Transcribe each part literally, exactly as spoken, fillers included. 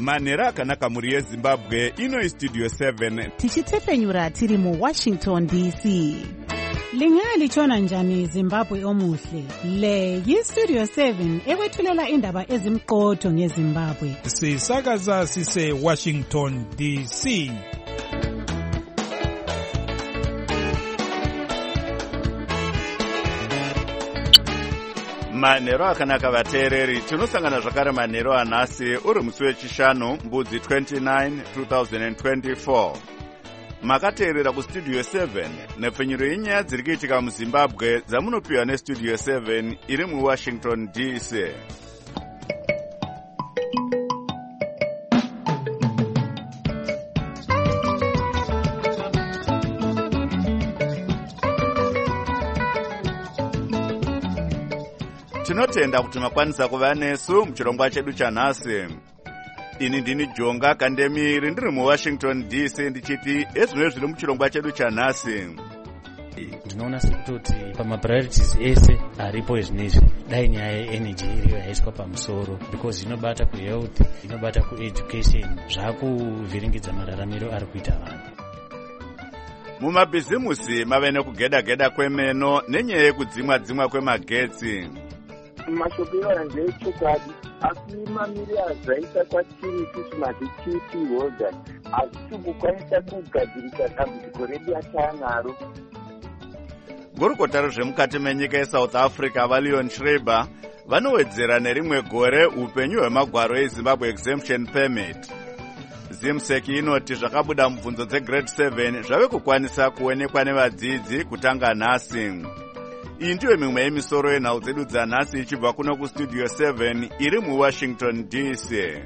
manhero akanaka mhuri yezimbabwe. Ino Studio seven tichitepfenyura tiri muWashington D C. Lingalitshona njani Zimbabwe omuhle? Le yiStudio seven ekwethulela indaba ezimqotho ngeZimbabwe. Sisakaza sise Washington D C. manhero akanaka vateereri, tinosangana zvakare manhero anhasi uri musi wechishanu mbudzi twenty-nine two thousand twenty-four. Makateerera kuStudio seven nepfenyuro yenyaya dziri kuitika muZimbabwe dzamunopiwa neStudio seven iri muWashington D C. Tinotenda kuti makwanisa kuva nesu muchirongwa chedu chanhasi. Ini ndini Jonga Kandemiri ndiri muWashington D C ndichiti ezvino zviri muchirongwa chedu chanhasi. Ndinoona sekuti pamapriorities ese aripo zvinezvi dai nyaya yeenergy iriyo yaiswa pamusoro, because inobata kuhealth, inobata kueducation, zvakuvhiringidza mararamiro ari kuita vanhu. Mumabhizimusi mave nekugeda-geda kwemeno nenyaya yekudzimwa-dzimwa kwemagetsi. Mashoko anje echokwadi asi mamiri azaita kwatiri kuti madhikiti holders asitokwanisa kugadzirisa dambudziko redu ataanaro. Gurukota rezvemukati menyika yeSouth Africa vaLeon Schreiber vanowedzera nerimwe gore upenyu hwemagwaro eZimbabwe exemption permit. Zimsec inoti zvakabuda mubvunzo dzegrade seven zvave kukwanisa kuonekwa nevadzidzi kutanga nhasi. Iyi ndiyo mimwe yemisoro yenhau dzedu dzanhasi ichibva kuno kuStudio seven iri muWashington D C.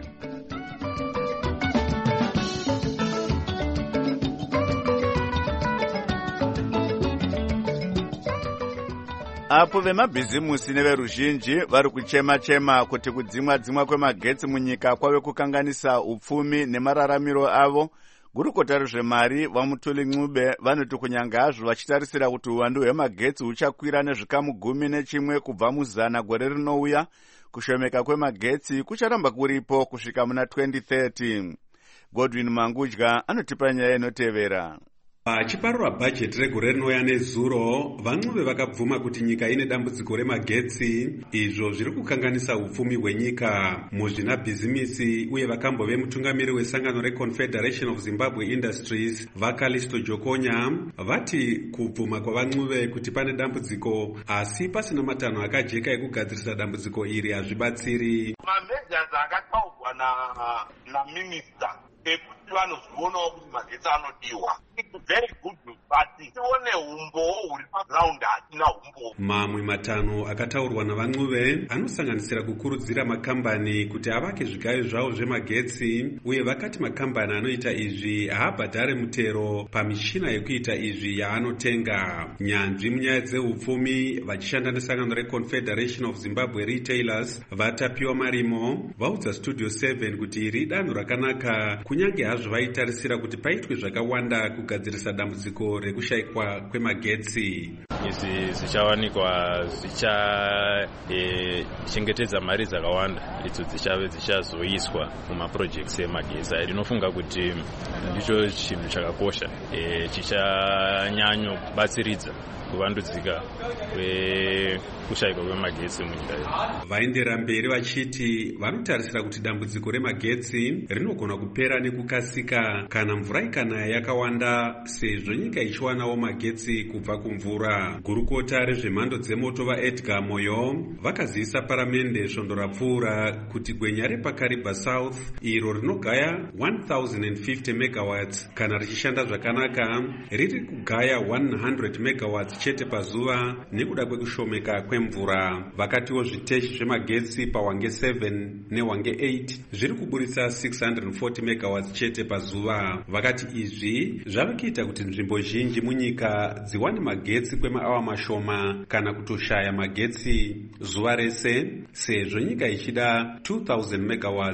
Apo vemabhizimusi neveruzhinji vari kuchema-chema kuti kudzimwa-dzimwa kwemagetsi munyika kwave kukanganisa upfumi nemararamiro avo, gurukota rezvemari vaMutuli Ncube vanoti kunyanga hazvo vachitarisira kuti uwandu hwemagetsi huchakwira nezvikamu gumi nechimwe kubva muzana gore rinouya, kushomeka kwemagetsi kucharamba kuripo kusvika muna twenty thirty. Godwin Mangudya anotipa nyaya inotevera. Vachiparura bhajeti regore rinouya nezuro, vaNcube vakabvuma kuti nyika ine dambudziko remagetsi, izvo zviri kukanganisa upfumi hwenyika. Muzvinabhizimisi uye vakambove mutungamiri wesangano reConfederation of Zimbabwe Industries vaKalisto Jokonya vati kubvuma kwavaNcube kuti pane dambudziko asi pasina matanho akajeka ekugadzirisa dambudziko iri hazvibatsiri. Mameasures akataurwa na naminista ekuti vanozvionawo kuti magetsi anodiwa. It's very good news, but tione umbo huri paground hatina umbo. Mamwe matanho akataurwa navaNcube anosanganisira kukurudzira makambani kuti avake zvigayo zvavo zvemagetsi, uye vakati makambani anoita izvi haabhadhare mutero pamishina yekuita izvi yaanotenga. Nyanzvi munyaya dzeupfumi vachishanda nesangano reConfederation of Zimbabwe Retailers vatapiwa marimo vaudza Studio seven kuti iri danho rakanaka, kunyange hazvo vaitarisira kuti paitwe zvakawanda kugadzirisa dambudziko rekushayikwa kwemagetsi. Izvi zvichawanikwa zvichachengetedza mari dzakawanda idzo dzichave dzichazoiswa mumaprojects emagetsi. Ndinofunga kuti ndicho chinhu chakakosha chichanyanyobatsiridza kuvandudzika kwekushayikwa kwemagetsi munyika yedu. Vaendera mberi vachiti vanotarisira kuti dambudziko remagetsi rinogona kupera nekukasika kana mvura ikanaya yakawanda, sezvo nyika ichiwanawo magetsi kubva kumvura. Gurukota rezvemhando dzemoto vaEdgar Moyo vakazivisa paramende svondo rapfuura kuti gwenya repaKariba South iro rinogaya one thousand fifty megawatts kana richishanda zvakanaka riri kugaya one hundred megawatts chete pazuva nekuda kwekushomeka kwemvura. Vakatiwo zviteshi zvemagetsi paWange seven neWange eight zviri kuburitsa six hundred forty megawatts chete pazuva. Vakati izvi zvava kuita kuti nzvimbo zhinji munyika dziwane magetsi kwemaawa mashoma kana kutoshaya magetsi zuva rese, sezvo nyika ichida two thousand megawatts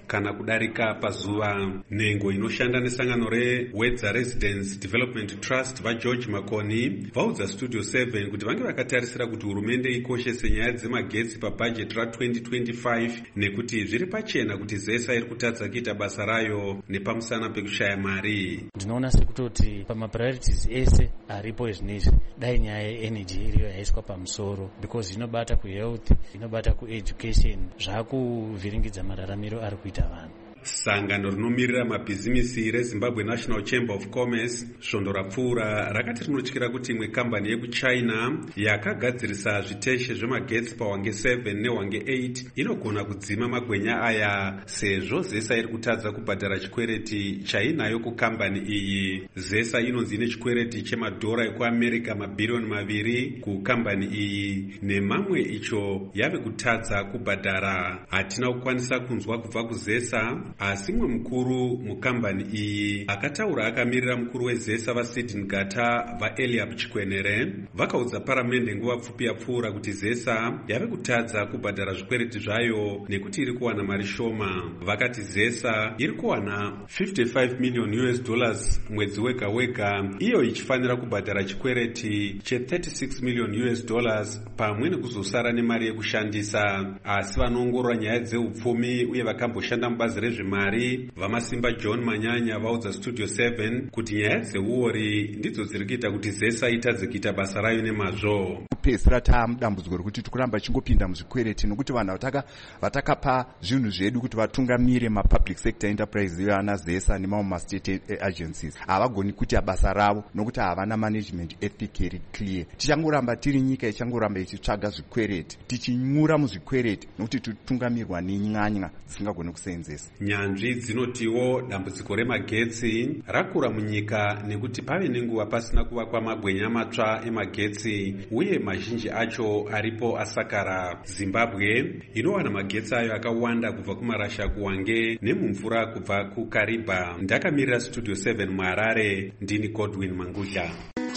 kana kudarika pazuva. Nhengo inoshanda nesangano reWedza Residence Development Trust vaGeorge Makoni vaudza Studio seven kuti vange vakatarisira kuti hurumende ikoshese nyaya dzemagetsi pabhajeti ra-twenty twenty-five nekuti zviri pachena kuti ZESA iri kutadza kuita basa rayo nepamusana pekushaya mari. Ndinoona sekutoti pamapriorities ese aripo zvinezvi dai nyaya yeenergy iriyo yaiswa pamusoro, because inobata kuhealth, inobata kueducation, zvakuvhiringidza mararamiro ari kuita vanhu. Sangano rinomirira mabhizimisi reZimbabwe National Chamber of Commerce svondo rapfuura rakati rinotyira kuti imwe kambani yekuchina yakagadzirisa zviteshe zvemagetsi pawange seven newange eight inogona kudzima magwenya aya sezvo ZESA iri kutadza kubhadhara chikwereti chainayo kukambani iyi. ZESA inonzi ine chikwereti chemadhora ekuAmerica mabhiriyoni maviri kukambani iyi, nemamwe icho yave kutadza kubhadhara. Hatina kukwanisa kunzwa kubva kuZESA, asi mwe mukuru mukambani iyi akataura akamirira mukuru weZESA vaSidney Gata vaEliab Chikwenere vakaudza paramende nguva pfupi yapfuura kuti ZESA yave kutadza kubhadhara zvikwereti zvayo nekuti iri kuwana mari shoma. Vakati ZESA iri kuwana fifty-five million U S dollars mwedzi wega wega, iyo ichifanira kubhadhara chikwereti che thirty-six million U S dollars pamwe nekuzosara nemari yekushandisa. Asi vanoongorora nyaya dzeupfumi uye vakamboshanda mubazi rezvemari vamasimba John Manyanya vaudza Studio seven kuti nyaya dzeuori ndidzo dziri kuita kuti ZESA itadze kuita basa rayo nemazvo. Kupedzisira tamudambudziko rekuti tikuramba chingopinda muzvikwereti nokuti vanhu vatakapa zvinhu zvedu kuti vatungamire mapublic sector enterprise ivana ZESA nemamwe mastate agencies havagoni kuita basa ravo nokuti havana management ethic iri clear. Tichangoramba tiri nyika ichangoramba ichitsvaga zvikwereti, tichinyura muzvikwereti nokuti titungamirwa nenyanya dzisingagoni kuseenzesa. Nyanzvi dzinotiwo dambudziko remagetsi rakura munyika nekuti pave nenguva pasina kuvakwa magwenya matsva emagetsi uye mazhinji acho aripo asakara. Zimbabwe inowana magetsi ayo akawanda kubva kumarasha kuwange nemumvura kubva kuKariba. Ndakamirira Studio seven muHarare, ndini Godwin Mangudla.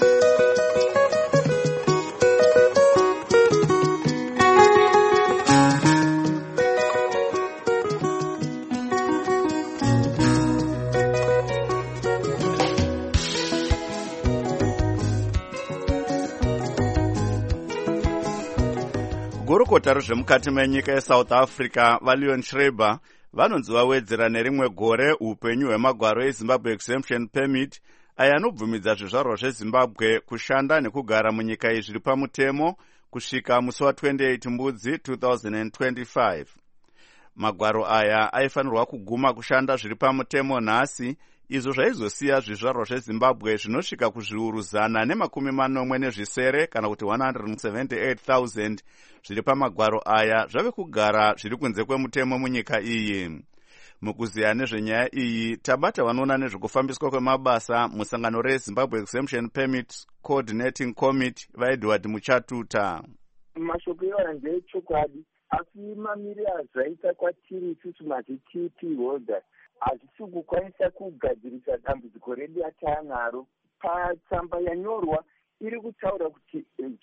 Gurukota rezvemukati menyika yeSouth Africa vaLeon Schreiber vanonzi vawedzera nerimwe gore upenyu hwemagwaro eZimbabwe Exemption Permit aya anobvumidza zvizvarwa zveZimbabwe kushanda nekugara munyika iyi zviri pamutemo kusvika musi wa-twenty-eight Mbudzi two thousand twenty-five. Magwaro aya aifanirwa kuguma kushanda zviri pamutemo nhasi, izvo zvaizosiya zvizvarwa zveZimbabwe zvinosvika kuzviuru zana nemakumi manomwe nezvisere kana kuti one hundred seventy-eight thousand zviri pamagwaro aya zvave kugara zviri kunze kwemutemo munyika iyi. Mukuziya nezvenyaya iyi tabata vanoona nezvekufambiswa kwemabasa musangano reZimbabwe Exemption Permit Coordinating Committee vaEdward Muchatuta. Mashoko iwaya ndeechokwadi, asi mamiriro azvaita kwatiri isusu mazi-T P holders hazvisi kukwanisa kugadzirisa dambudziko redu yataanaro. Patsamba yanyorwa iri kutaura kuti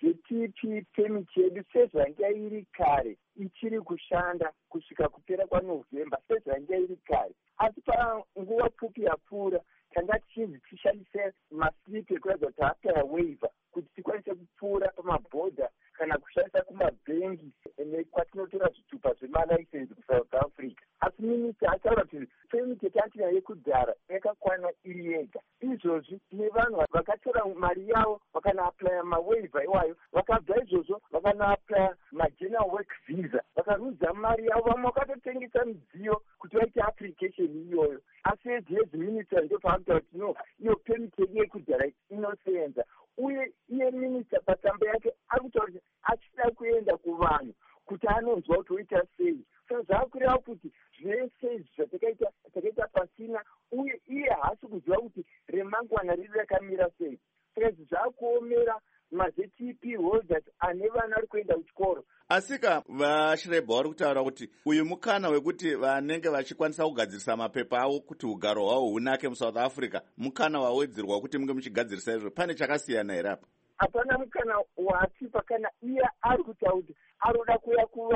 J T P permit yedu sezvanga iri kare ichiri kushanda kusvika kupera kwaNovemba sezvanga iri kare, asi panguva pfupi yapfuura tanga tichinzi tishandise maslip ekuratidza kuti apera waiver kuti tikwanise kupfuura pamabhodha kana kushandisa kumabhengi nekwatinotora zvitupa zvemalicense kuSouth Africa. Asi minista ataura kuti permit yatinayo yekudhara yakakwana iri yega. Izvozvi tine vanhu vakatora mari yavo vakana-aplya mawaiver iwayo, vakabva izvozvo vakana-aplya mageneral work visa, vakarudza mari yavo, vamwe vakatotengesa midziyo kuti vaite application iyoyo. Asi as minister ndo paakutaura kuti no, iyo permit yedu yekudhara inosenza. Uye iye minista patsamba yake ari kutaura kuti achida kuenda kuvanhu kuti anonzwa kuti oita sei. Saka zvaakureva kuti zvese zvatakaita takaita pasina, uye iye haasi kuziva kuti remangwana riri rakamira sei. Saka zvaakuomera mazi-T P holders ane vana vari kuenda kuchikoro. Asika vaShireba vari kutaura kuti uyu mukana wekuti vanenge vachikwanisa kugadzirisa mapepa avo kuti ugaro hwavo hunake muSouth Africa mukana wawedzerwa kuti munge muchigadzirisa izvo. Pane chakasiyana here apa? Hapana mukana watipa kana iye ari kutaura kuti aroda kuuya kuvanhu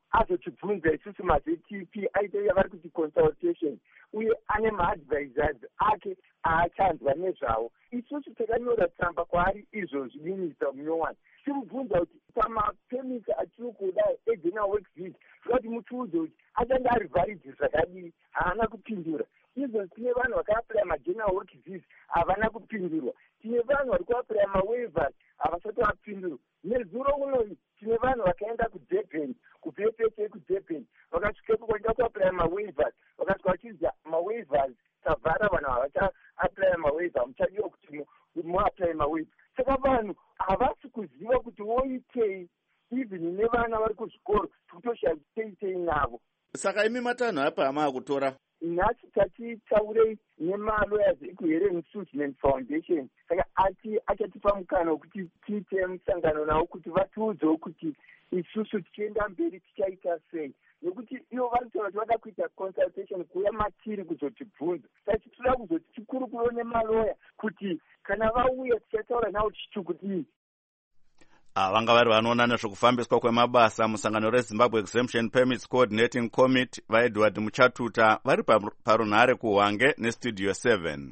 azotibvunza isusu mazT P aite yavari kuti consultation uye ane maadvisors ake aachanzwa nezvavo. Isusu takanyora tsamba kwaari izvozvi minista munyowani tiribvunza kuti pamapemisi atiri kudai egeneral works visa tikati mutiudze kuti achange ari valid zvakadii, haana kupindura. Izvo tine vanhu vakaapuraya mageneral work visa havana kupindurwa. Tine vanhu vari kuapuraya mawaivers havasati vapindurwa. Nezuro unoyi tine vanhu vakaenda kudurban kupepese kudurban vakasvikepo kwaenda kuapuraya mawaivers vakasvika vachidza mawaivers tavhara vanhu havachaapuraya mawaivers muchadiwa kuti muapuraya mawaivers. Saka vanhu havasi kuziva kuti woitei even nevana vari kuzvikoro tikutoshaiteitei navo. Saka imi matanho apa hamaa kutora nhasi tatitaurei nemalawyers ekuhearing suitment foundation. Saka ati achatipa mukana wekuti tiite musangano navo kuti vatiudzewo kuti isusu tichienda mberi tichaita sei, nekuti ivo vari kutaura kuti vada kuita consultation kuuya matiri kuzotibvunza. Saka titoda kuzoti tikurukuro nemalawyer kuti kana vauya tichataura navo tichichikudii. vanga vari vanoona nezvokufambiswa kwemabasa musangano rezimbabwe exemption permits coordinating committee vaedward muchatuta vari parunhare kuhwange nestudio seven.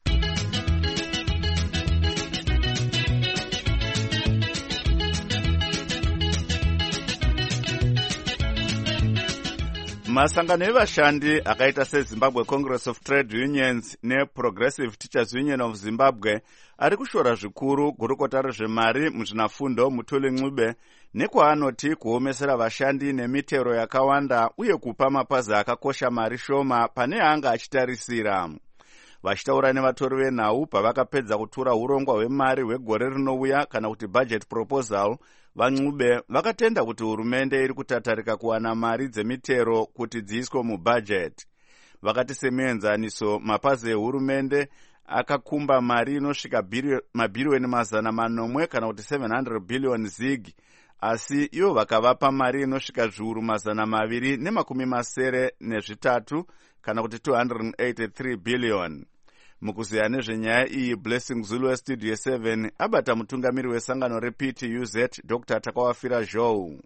masangano evashandi akaita sezimbabwe congress of trade unions neprogressive teachers union of zimbabwe ari kushora zvikuru gurukota rezvemari muzvinafundo Mutuli Ncube nekwaanoti kuomesera vashandi nemitero yakawanda uye kupa mapazi akakosha mari shoma pane anga achitarisira. Vachitaura nevatori venhau pavakapedza kutura urongwa hwemari hwegore rinouya kana kuti budget proposal, vaNcube vakatenda kuti hurumende iri kutatarika kuwana mari dzemitero kuti dziiswe mubudget. Vakati semuenzaniso mapazi ehurumende akakumba mari inosvika mabhirioni mazana manomwe kana kuti seven hundred billion zig, asi ivo vakavapa mari inosvika zviuru mazana maviri nemakumi masere nezvitatu kana kuti two hundred eighty-three billion. Mukuziya nezvenyaya iyi Blessing Zulu westudio seven abata mutungamiri wesangano reP T U Z Doctor Takawafira Zhou.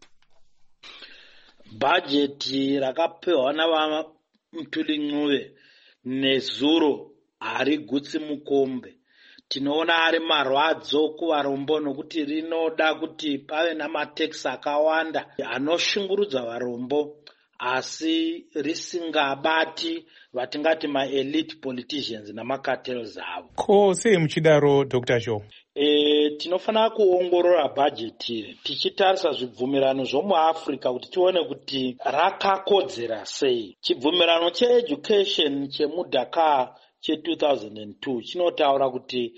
Bajeti rakapewa navaMutuli Ncube nezuro hari gutsi mukombe. Tinoona ari marwadzo kuvarombo nokuti rinoda kuti pave namateksi akawanda anoshungurudza varombo asi risingabati vatingati maelite politicians namacartels avo. Ko sei muchidaro Doctor Zhou? E, tinofanira kuongorora bhajeti tichitarisa zvibvumirano zvomuAfrica kuti tione kuti rakakodzera sei. Chibvumirano cheeducation chemudhaka che two thousand two chinotaura kuti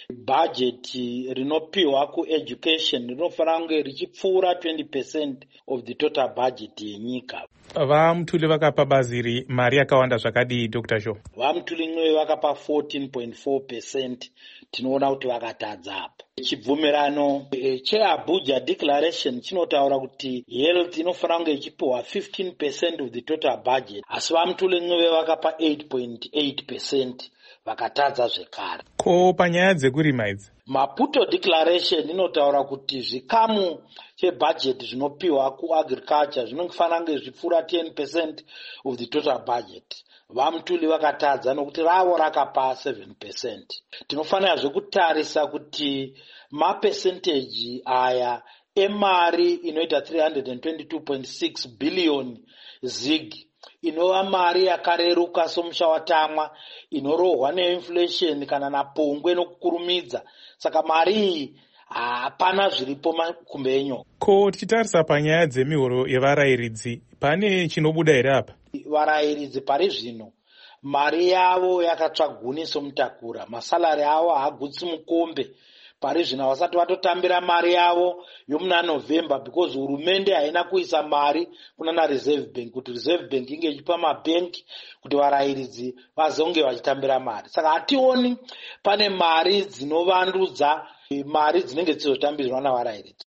bhajeti rinopiwa kueducation rinofanira kunge richipfuura twenty percent of the total budget yenyika. VaMutuli vakapa baziri mari yakawanda zvakadii Doctor Zhou? VaMutuli Ncube vakapa fourteen point four percent. Tinoona kuti vakatadza apa. Chibvumirano cheAbuja Declaration chinotaura kuti health inofanira kunge ichipiwa fifteen percent of the total budget, asi VaMutuli Ncube vakapa eight point eight percent. Vakatadza zvekare. Ko panyaya dzekurima idzi? Maputo Declaration inotaura kuti zvikamu chebudget zvinopiwa kuagriculture zvinofanira kunge zvipfuura ten percent of the total budget. VaMutuli vakatadza nokuti ravo rakapa seven percent. Tinofanira zvekutarisa kuti mapercentage aya emari inoita three hundred twenty-two point six billion zig inova mari yakareruka somusha watamwa inorohwa neinflation kana napongwe nokukurumidza. Saka mari iyi hapana zviripo kumbenyo. Ko tichitarisa panyaya dzemihoro yevarayiridzi pane chinobuda here apa? Varayiridzi pari zvino mari yavo yakatsvaguniso mutakura, masalari avo haagutsi mukombe. Pari zvino vasati vatotambira mari yavo yomuna November because hurumende haina kuisa mari kuna Reserve Bank kuti Reserve Bank inge ichipa mabhenki kuti varayiridzi vazonge vachitambira mari. Saka hationi pane mari dzinovandudza mari dzinenge dzichizotambirwa navarayiridzi.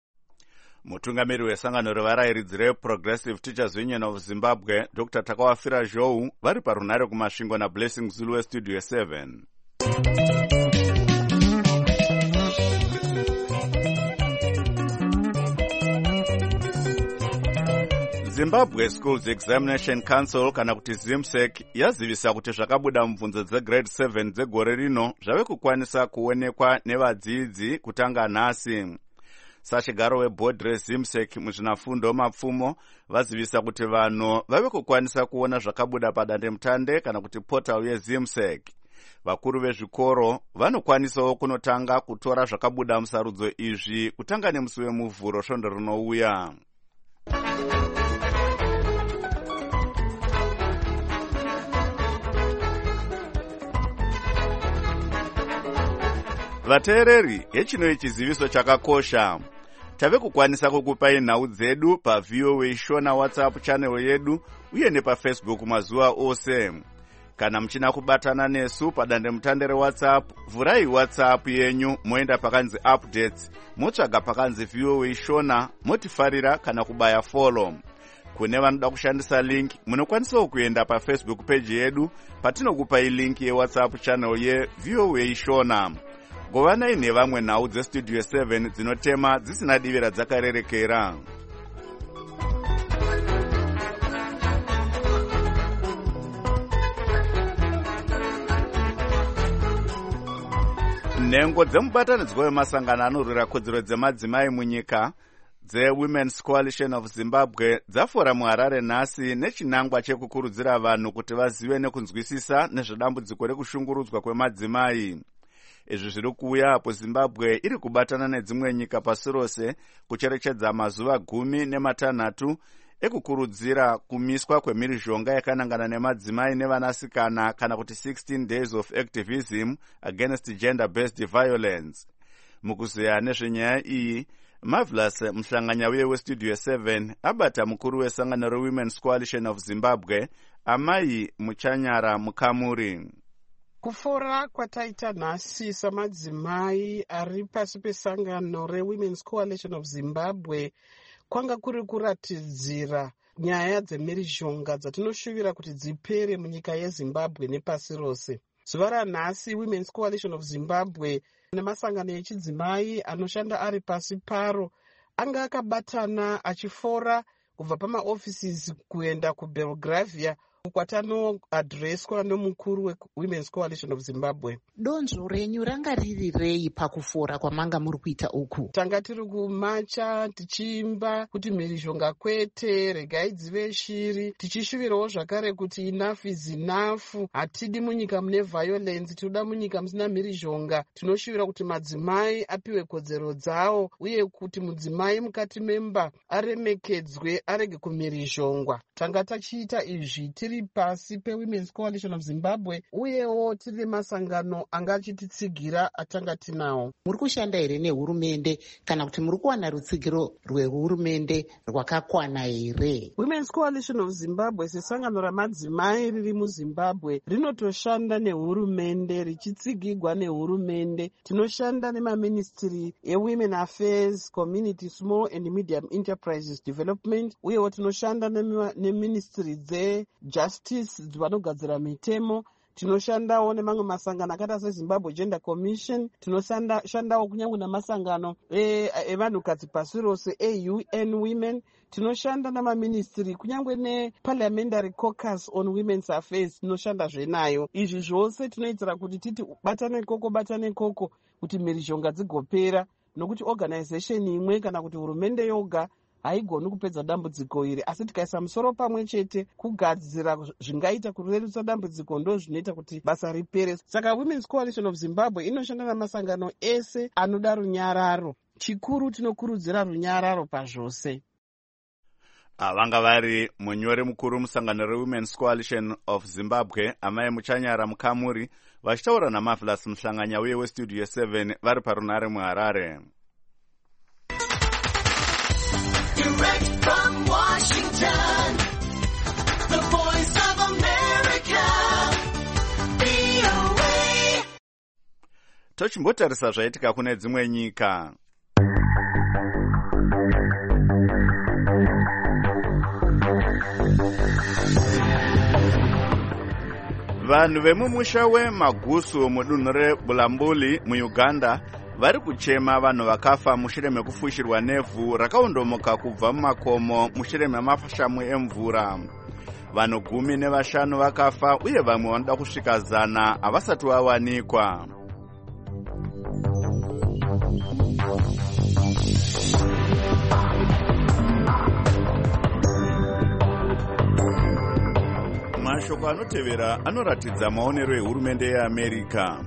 Mutungamiri wesangano revarayiridzi reProgressive Teachers Union of Zimbabwe Doctor Takawafira Zhou vari parunhare kumasvingo naBlessing Zulu westudio seven. Zimbabwe Schools Examination Council kana kuti ZIMSEC yazivisa kuti zvakabuda mubvunzo dzegrade seven dzegore rino zvave kukwanisa kuonekwa nevadzidzi kutanga nhasi. Sachigaro weboard reZIMSEC muzvinafundo mapfumo vazivisa kuti vanhu vave kukwanisa kuona zvakabuda padandemutande kana kuti portal yeZIMSEC. Vakuru vezvikoro vanokwanisawo kunotanga kutora zvakabuda musarudzo izvi kutanga nemusi wemuvhuro svondo rinouya. Vateereri, hechino chiziviso chakakosha. Tave kukwanisa kukupai nhau dzedu pa V O A Shona WhatsApp channel yedu uye nepa Facebook mazuva ose. Kana mchina kubatana nesu padandemutande reWhatsApp, vurai WhatsApp yenyu moenda pakanzi updates, motsvaga pakanzi V O A Shona, motifarira kana kubaya follow. Kune vanoda kushandisa link, munokwanisawo kuenda pa Facebook page yedu patinokupai link yeWhatsApp channel ye V O A Shona. Govanai nevamwe nhau dzestudio seven dzinotema dzisina divira dzakarerekera. Nhengo dzemubatanidzwa wemasangano anorwira kodzero dzemadzimai munyika dzeWomen's Coalition of Zimbabwe dzafora muHarare nhasi nechinangwa chekukurudzira vanhu kuti vazive nekunzwisisa nezvedambudziko rekushungurudzwa kwemadzimai. Izvi zviri kuuya apo Zimbabwe iri kubatana nedzimwe nyika pasi rose kucherechedza mazuva gumi nematanhatu ekukurudzira kumiswa kwemhirizhonga yakanangana nemadzimai nevanasikana kana kuti sixteen days of activism against gender-based violence. Mukuzeya nezvenyaya iyi, Marvelous Mhlanganyauye westudio seven abata mukuru wesangano reWomen's Coalition of Zimbabwe, Amai Muchanyara Mukamuri. Kufora kwataita nhasi samadzimai ari pasi pesangano reWomen's Coalition of Zimbabwe kwanga kuri kuratidzira nyaya dzemhirizhonga dzatinoshuvira kuti dzipere munyika yeZimbabwe nepasi rose. Zuva ranhasi Women's Coalition of Zimbabwe nemasangano echidzimai anoshanda ari pasi paro anga akabatana achifora kubva pamaoffices kuenda kuBelgravia kwatanoadhireswa nomukuru weWomen's Coalition of Zimbabwe. Donzvo renyu ranga riri rei pakufora kwamanga muri kuita uku? Tanga tiri kumacha tichiimba kuti mhirizhonga kwete, regai dzive shiri, tichishuvirawo zvakare kuti enough is enough. Hatidi munyika mune violence, tinoda munyika musina mhirizhonga. Tinoshuvira kuti madzimai apiwe kodzero dzawo uye kuti mudzimai mukati memba aremekedzwe, arege kumhirizhongwa. Tanga tachiita izvi tiri pasi peWomen's Coalition of Zimbabwe uyewo tiri masangano anga achititsigira atanga tinawo. Muri kushanda here nehurumende kana kuti muri kuwana rutsigiro rwehurumende rwakakwana here? Women's Coalition of Zimbabwe sesangano ramadzimai riri muZimbabwe rinotoshanda nehurumende, richitsigirwa nehurumende. Tinoshanda nemaministry eWomen Affairs, Community, Small and Medium Enterprises Development, uyewo tinoshanda neministry dze Justice vanogadzira mitemo. Tinoshandawo nemamwe masangano akaita seZimbabwe Gender Commission. Tinoshandawo kunyange namasangano evanhukadzi pasi rose eU N Women. Tinoshanda namaministry kunyange neParliamentary Caucus on Women's Affairs tinoshanda zvenayo. Izvi zvose tinoitira kuti titi batane koko batane koko kuti mhirizhonga dzigopera, nokuti organization imwe kana kuti hurumende yoga haigoni kupedza dambudziko iri, asi tikaisa musoro pamwe chete kugadzira zvingaita kurerutsa dambudziko ndo zvinoita kuti basa ripere. Saka Women's Coalition of Zimbabwe inoshanda namasangano ese anoda runyararo. Chikuru tinokurudzira runyararo pazvose. Avanga vari munyori mukuru musangano reWomen's Coalition of Zimbabwe, Amai Muchanyara Mukamuri, vachitaura naMarvelous Mhlanganyauye westudio seven vari parunare muHarare. Direct from Washington, the voice of America, V O A. Tochimbotarisa zvaitika kune dzimwe nyika. Vanhu vemumusha weMagusu mudunhu reBulambuli muUganda vari kuchema vanhu vakafa mushure mekufushirwa nevhu rakaondomoka kubva mumakomo mushure memafashamu emvura. Vanhu gumi nevashanu vakafa uye vamwe vanoda kusvika zana havasati vawanikwa. Mashoko anotevera anoratidza maonero ehurumende yeAmerica.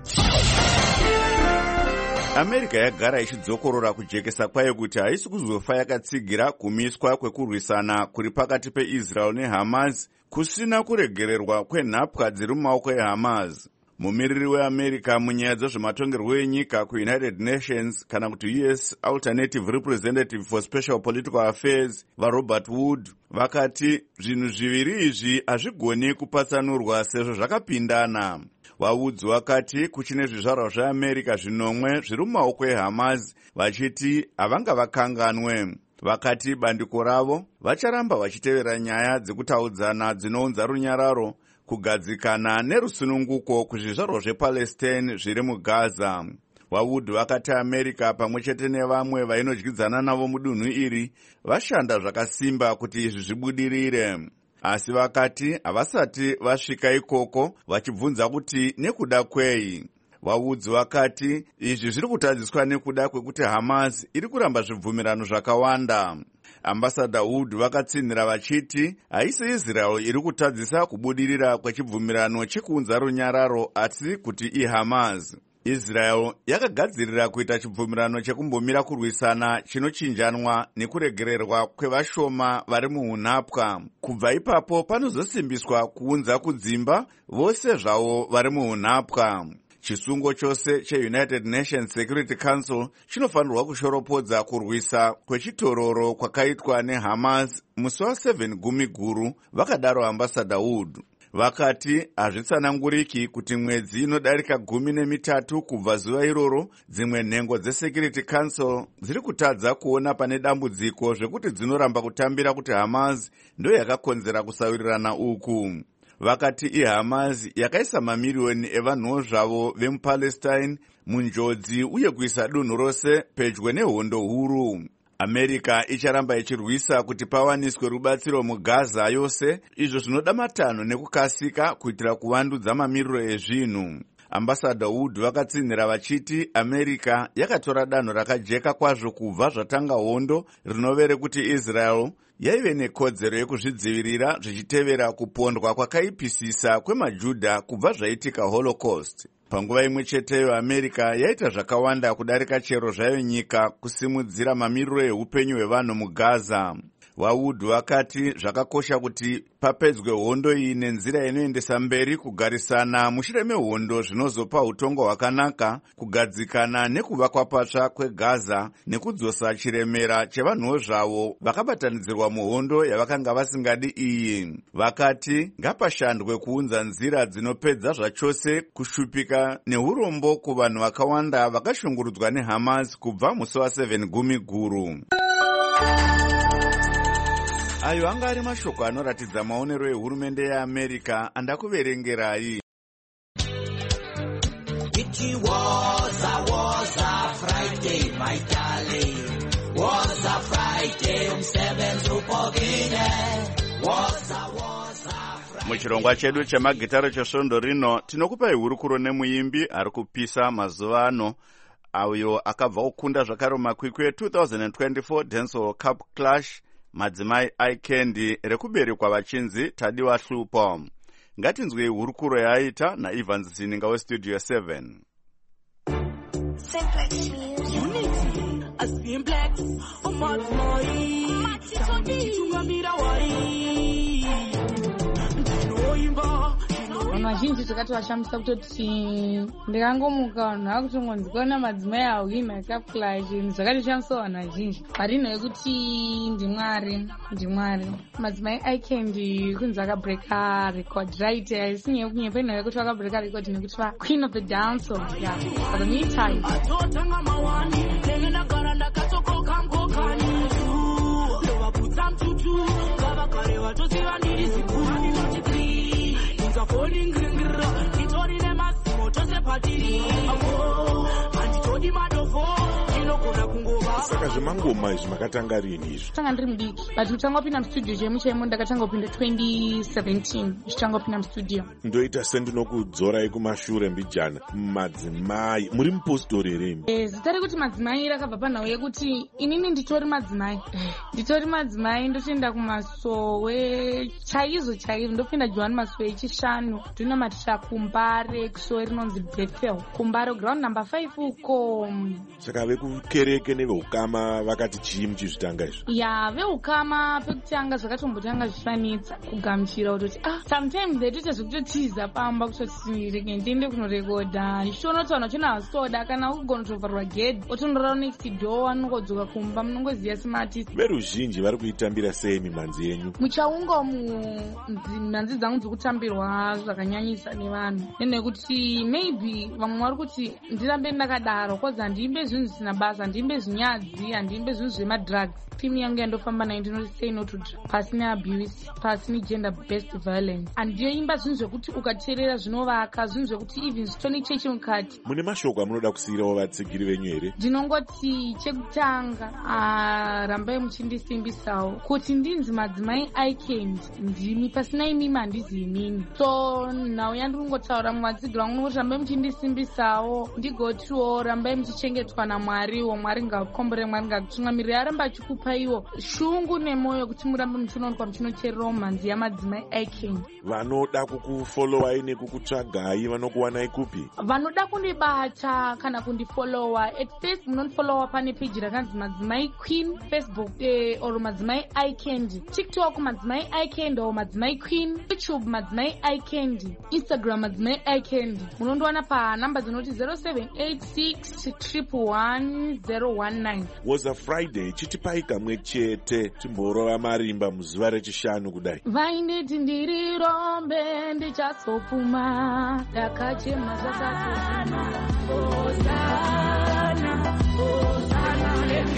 America yagara ichidzokorora kujekesa kwayo kuti haisi kuzofa yakatsigira kumiswa kwekurwisana kuri pakati peIsrael neHamas kusina kuregererwa kwenhapwa dziri mumaoko eHamas. Mumiriri weAmerica munyaya dzezvematongerwo enyika kuUnited Nations kana kuti U S Alternative Representative for Special Political Affairs vaRobert Wood vakati zvinhu zviviri izvi hazvigoni kupatsanurwa sezvo zvakapindana. Vaudzi vakati kuchine zvizvarwa zveAmerica zvinomwe zviri mumaoko eHamas vachiti havanga vakanganwe. Vakati bandiko ravo vacharamba vachitevera nyaya dzekutaudzana dzinounza runyararo kugadzikana nerusununguko kuzvizvarwa zvePalestine zviri muGaza. Vawood vakati America pamwe chete nevamwe vainodyidzana navo mudunhu iri vashanda zvakasimba kuti izvi zvibudirire. Asi vakati havasati vasvika ikoko vachibvunza kuti nekuda kwei. Vaudzi vakati izvi zviri kutadziswa nekuda kwekuti Hamas iri kuramba zvibvumirano zvakawanda. Ambassador Wood vakatsinhira vachiti haisi Israel iri kutadzisa kubudirira kwechibvumirano chekuunza runyararo asi kuti iHamas. Israel yakagadzirira kuita chibvumirano chekumbomira kurwisana chinochinjanwa nekuregererwa kwevashoma vari muunhapwa. Kubva ipapo panozosimbiswa kuunza kudzimba vose zvavo vari muunhapwa. Chisungo chose cheUnited Nations Security Council chinofanirwa kushoropodza kurwisa kwechitororo kwakaitwa neHamas musi wa7 gumi guru, vakadaro Ambassador Wood. Vakati hazvitsananguriki kuti mwedzi inodarika gumi nemitatu kubva zuva iroro dzimwe nhengo dzeSecurity Council dziri kutadza kuona pane dambudziko zvekuti dzinoramba kutambira kuti Hamas ndo yakakonzera kusawirirana uku. Vakati iHamas yakaisa mamiriyoni evanhuwo zvavo vemuPalestine munjodzi uye kuisa dunhu rose pedyo nehondo huru. America icharamba ichirwisa kuti pawaniswe rubatsiro muGaza yose, izvo zvinoda matanho nekukasika kuitira kuvandudza mamiriro ezvinhu. Ambassador Wood vakatsinhira vachiti America yakatora danho rakajeka kwazvo kubva zvatanga hondo rinove rekuti Israel yaive nekodzero yekuzvidzivirira zvichitevera kupondwa kwakaipisisa kwemaJudha kubva zvaitika Holocaust. Panguva imwe cheteyo America yaita zvakawanda kudarika chero zvayo nyika kusimudzira mamiriro eupenyu hwevanhu muGaza. Vawood vakati zvakakosha kuti papedzwe hondo iyi nenzira inoendesa mberi kugarisana mushure mehondo zvinozopa utongo hwakanaka, kugadzikana nekuvakwa patsva kweGaza nekudzosa chiremera chevanhuwo zvavo vakabatanidzirwa muhondo yavakanga vasingadi iyi. Vakati ngapashandwe kuunza nzira dzinopedza zvachose kushupika neurombo kuvanhu vakawanda vakashungurudzwa neHamas kubva musi wa7 gumi guru. Ayo anga ari mashoko anoratidza maonero ehurumende yeAmerica andakuverengerai. It was a was a Friday, my darling. Was a Friday, umsebenzi upogile. Was a was a Friday. Muchirongwa chedu chemagitaro chesvondo rino tinokupai hurukuro nemuimbi ari kupisa mazuva ano ayo akabva kukunda zvakare makwikwi two thousand twenty-four Dancehall Cup Clash madzimai aikendi rekuberekwa vachinzi Tadiwa Hlupo. Ngatinzwei hurukuro yaita naIvans Zininga weStudio seven. Simplex Music. Unity. As Simplex. Oh, Matmoi. Matichungamira wai. Ndinoimba. Vanhu vazhinji tikati vashamisa kutoti ndikangomuka vanhu vakutongonzikona madzimai ahwina Cup Clash zvakati shamisa vanhu vazhinji marino yekuti ndimwari ndimwari madzimai aikendi kunzi akabreka record right isinye yekunyepa ino yekuti vakabreka record nekuti va Queen of the Dancehall. Yeah, for the meantime atotanga mawani ndinagara ndakatokoka ngokani lovabvutsa mtutu ngavagare vatoziva ndiri zikuru falling, it's only them as much as a party. Anti-Tony Madofo, saka zvemangoma izvi makatanga rini izvo? Tanga ndiri mudiki but kutanga kupinda mustudio chemu chemo ndakatanga kupinda twenty seventeen ndichitanga kupinda mustudio. Ndoita sendinokudzorai kumashure mbijana. Madzimai muri mupostori here? Eh, zita rekuti madzimai rakabva panhau yekuti inini nditori madzimai nditori madzimai ndotoenda kumasowe chaizvo chaizvo ndopinda Johan Masowe echishanu ndinamatisha kumbare kusowe rinonzi Bethel kumbare ground number five uko. Saka vekukereke neveukama vakati chii muchizvitanga izvo? Ya veukama pekutanga zvakatombotanga zvifanitsa kugamuchira kutoti ah sometimes ndetoita zvekutotiza pamba kutoti rege ndiende kunorekodha ndichiona kuti vanhu vachona vasoda kana kugona kutovharwa gedhi otonorara next door anongodzoka kumba munongoziva sematisi. Veruzhinji vari kuitambira sei mimhanzi yenyu? Muchaunga mu mhanzi dzangu dzokutambirwa zvakanyanyisa nevanhu nenekuti maybe vamwe vari kuti ndirambe ndakadaro kozi handiimbe zvinhu zvisina basa handiimbe zvinyadzi handiimbe zvinhu zvemadrugs. Timu yangu yandofamba nayo ndinoti say no to drugs pasi neabuse pasi negender based violence handiyoimba zvinhu zvekuti ukateerera zvinovaka zvinhu zvekuti even zvitoni chechi mukati. Mune mashoko amunoda kusiyirawo vatsigiri venyu here? Ndinongoti chekutanga rambai muchindisimbisawo kuti ndinzi madzimai aikendi ndimi pasina imimi handizi imini. So nhau yandinongotaura muvatsigira vangu nongoti rambai muchindisimbisawo ndigotiwo rambai muchichengetwa naMwariwo. Mwari ngakukombore Mwari ngakutungamirire aramba achikupa iwo shungu nemwoyo kuti murambe muchinoonekwa muchinoteererawo mhanzi yamadzimai aikendi. Vanoda kukufollowai nekukutsvagai vanokuwanai kupi? Vanoda kundibata kana kundifollowa at first munondifollowa pane page rakanzi madzimai queen Facebook eh, or madzimai aikendi, TikTok madzimai aikendi or madzimai queen, YouTube madzimai aikendi, Instagram madzimai aikendi. Munondowana pa namba dzinoti zero seven eight six one one zero one nine. Was a Friday chitipai kamwe chete timborova marimba muzuva rechishanu kudai. Vainditi ndiri rombe ndichasopfuma ndakachema zvakasopfuma Hosanna Hosanna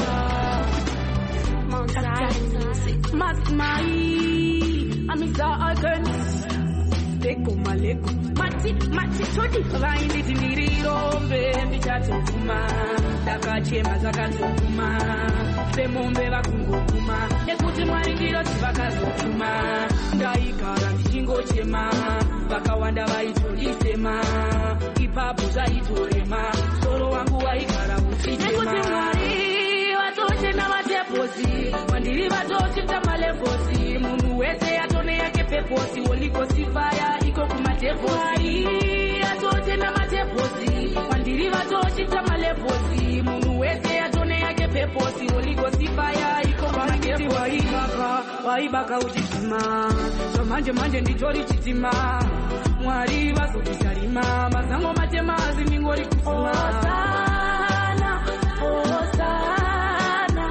hallelujah Madzimai amisa against leko maleko mati mati todi vainditi ndiri rombe ndichasopfuma ndakachema zvakasopfuma semombe vakungoguma nekuti Mwari ndinoti vakazopfuma ndaigara ndichingochema vakawanda vaitondisema ipapo zvaitorema soro wangu waigara uchitema nekuti Mwari vatochena mateposi mandiri vatochita maleposi munhu wese atone yake peposi wolikosifaya iko kumateposi atochena mateposi mandiri vatochita maleposi munhu wese atone yake peposi wolikosifaya iko kumateposi waibaka waibaka uchitima zvamanje manje nditori chitima Mwari vazokutarima mazango matema azimingori kusima Hosanna Hosanna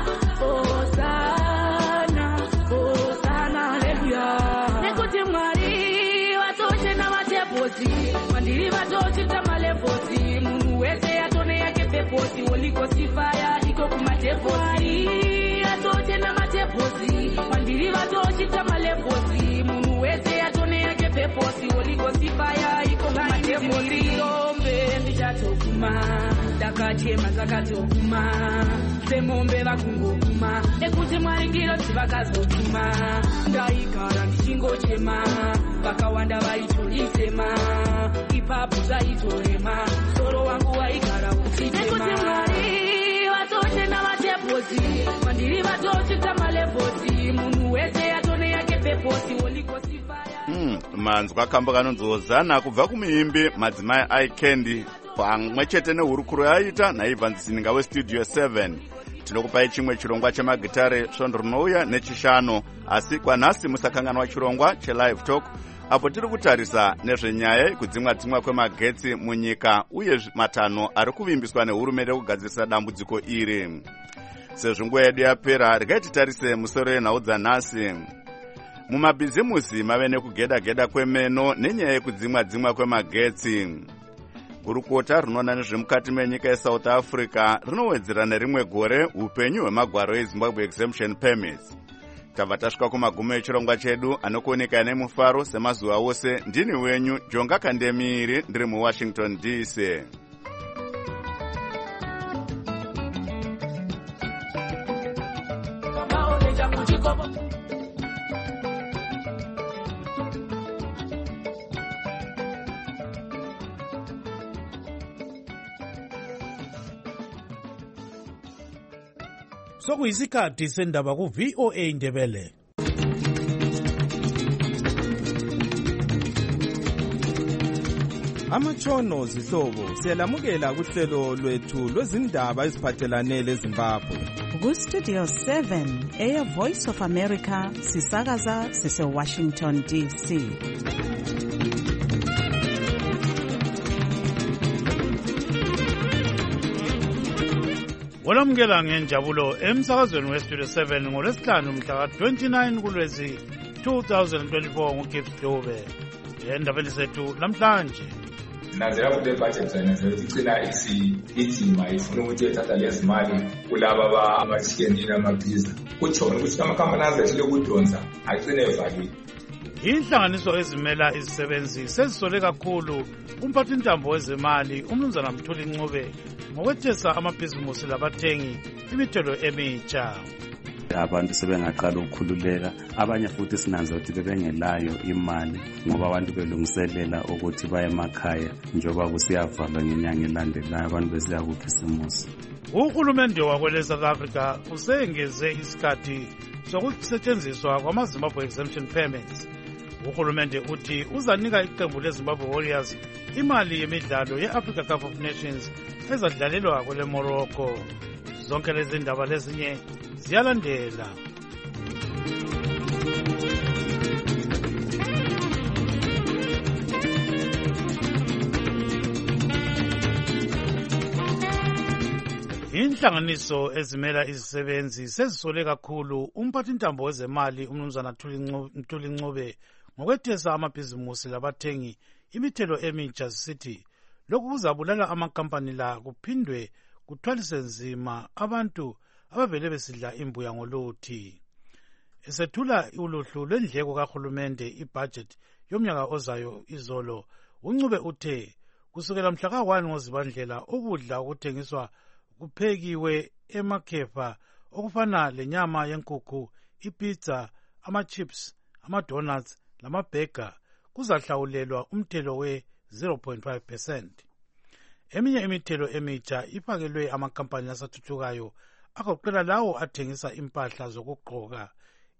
Hosanna Hosanna hallelujah nekuti Mwari vatochena mateposi mandiri vatochita maleposi munhu wese atone yake peposi wolikosifaya iko kumateposi atochena mateposi mandiri vatochita maleposi munhu wese atone yake peposi wolikosifaya iko kumateposi rombe ndichatoguma ndakachema zvakatoguma semombe vakungoguma nekuti Mwari ndinoti vakazoguma ndaigara ndichingochema vakawanda vaitondisema ipapo zvaitorema soro wangu waigara uchitema nekuti Mwari vatochena mateposi mandiri vatochita maleposi munhu wese atone yake peposi wolikosifaya. Hmm, manzwa kamba kanonzozana kubva kumuimbi madzimai aikendi pamwe chete nehurukuro yaita naibvanzisininga westudio seven. Tinokupai chimwe chirongwa chemagitare svondo rinouya nechishanu, asi kwanhasi musakanganwa chirongwa chelive talk apo tiri kutarisa nezvenyaya kudzimwa dzimwa kwemagetsi munyika uye matanho ari kuvimbiswa nehurumende kugadzirisa dambudziko iri. Sezvo nguva yedu yapera, regai titarise musoro yenhau dzanhasi. Mumabhizimusi mave nekugeda-geda kwemeno nenyaya yekudzimwa dzimwa kwemagetsi. Gurukota rinoona nezvemukati menyika yeSouth Africa rinowedzera nerimwe gore upenyu hwemagwaro eZimbabwe exemption permits. Tabva tasvika kumagumo echirongwa chedu anokuoneka nemufaro semazuva ose. Ndini wenyu Jonga Kandemiri, ndiri muWashington D C. sokuyisikhathi sendaba ku-V O A Ndebele. Amatshono zihlobo siyalamukela kuhlelo lwethu lwezindaba eziphathelane leZimbabwe. Ku-Studio seven eya Voice of America sisakaza sise-Washington D C. Olamukela ngenjabulo emsakazweni we-Studio seven ngolwesihlanu mhla twenty-nine kuLwezi two thousand twenty-four nguGibbs Dube. Endabeni zethu namhlanje Nazela kule budget zanezela icina isigijima ifuna ukuthi ethatha lezi mali kulaba ba ama-chicken namapizza. Kutshona ukuthi amakhampani azehlile ukudonsa agcine evalile. Inhlanganiso ezimela izisebenzi sezisole kakhulu umphathintambo wezemali umnumzana Mthuli Ncube ngokwethesa amabhizimusi labathengi imithelo emitsha. Abantu sebengaqala ukukhululeka, abanye futhi sinanza ukuthi bebengelayo imali ngoba abantu belungiselela ukuthi baye emakhaya njengoba kusiyavalwa ngenyanga elandelayo abantu besiya kukhisimusi. Uhulumende wakwele South Africa usengeze isikhathi sokusetshenziswa kwama-Zimbabwe exemption permits. Uhulumende uthi uzanika iqembu leZimbabwe Warriors imali yemidlalo ye-Africa Cup of Nations ezadlalelwa kwele Morocco. Zonke lezi ndaba lezinye ziyalandela. Inhlanganiso ezimela izisebenzi sezisole kakhulu umphathintambo wezemali umnumzana Mthuli Ncube ngokwethesa amabhizimusi labathengi imithelo emitsha zisithi lokhu kuzabulala amakampani la kuphindwe kuthwalise nzima abantu abavele besidla imbuya ngoluthi. Esethula uluhlu lwendleko kahulumende ibudget yomnyaka ozayo izolo, uNcube uthe kusukela mhla ka one ngoZibandlela ukudla okuthengiswa kuphekiwe emakhefa okufana lenyama yenkukhu, ipizza, ama-chips, ama-donuts lamabhega kuzahlawulelwa umthelo we zero point five percent. Eminye imithelo emitsha ifakelwe amakampani asathuthukayo agoqela lawo athengisa impahla zokugqoka,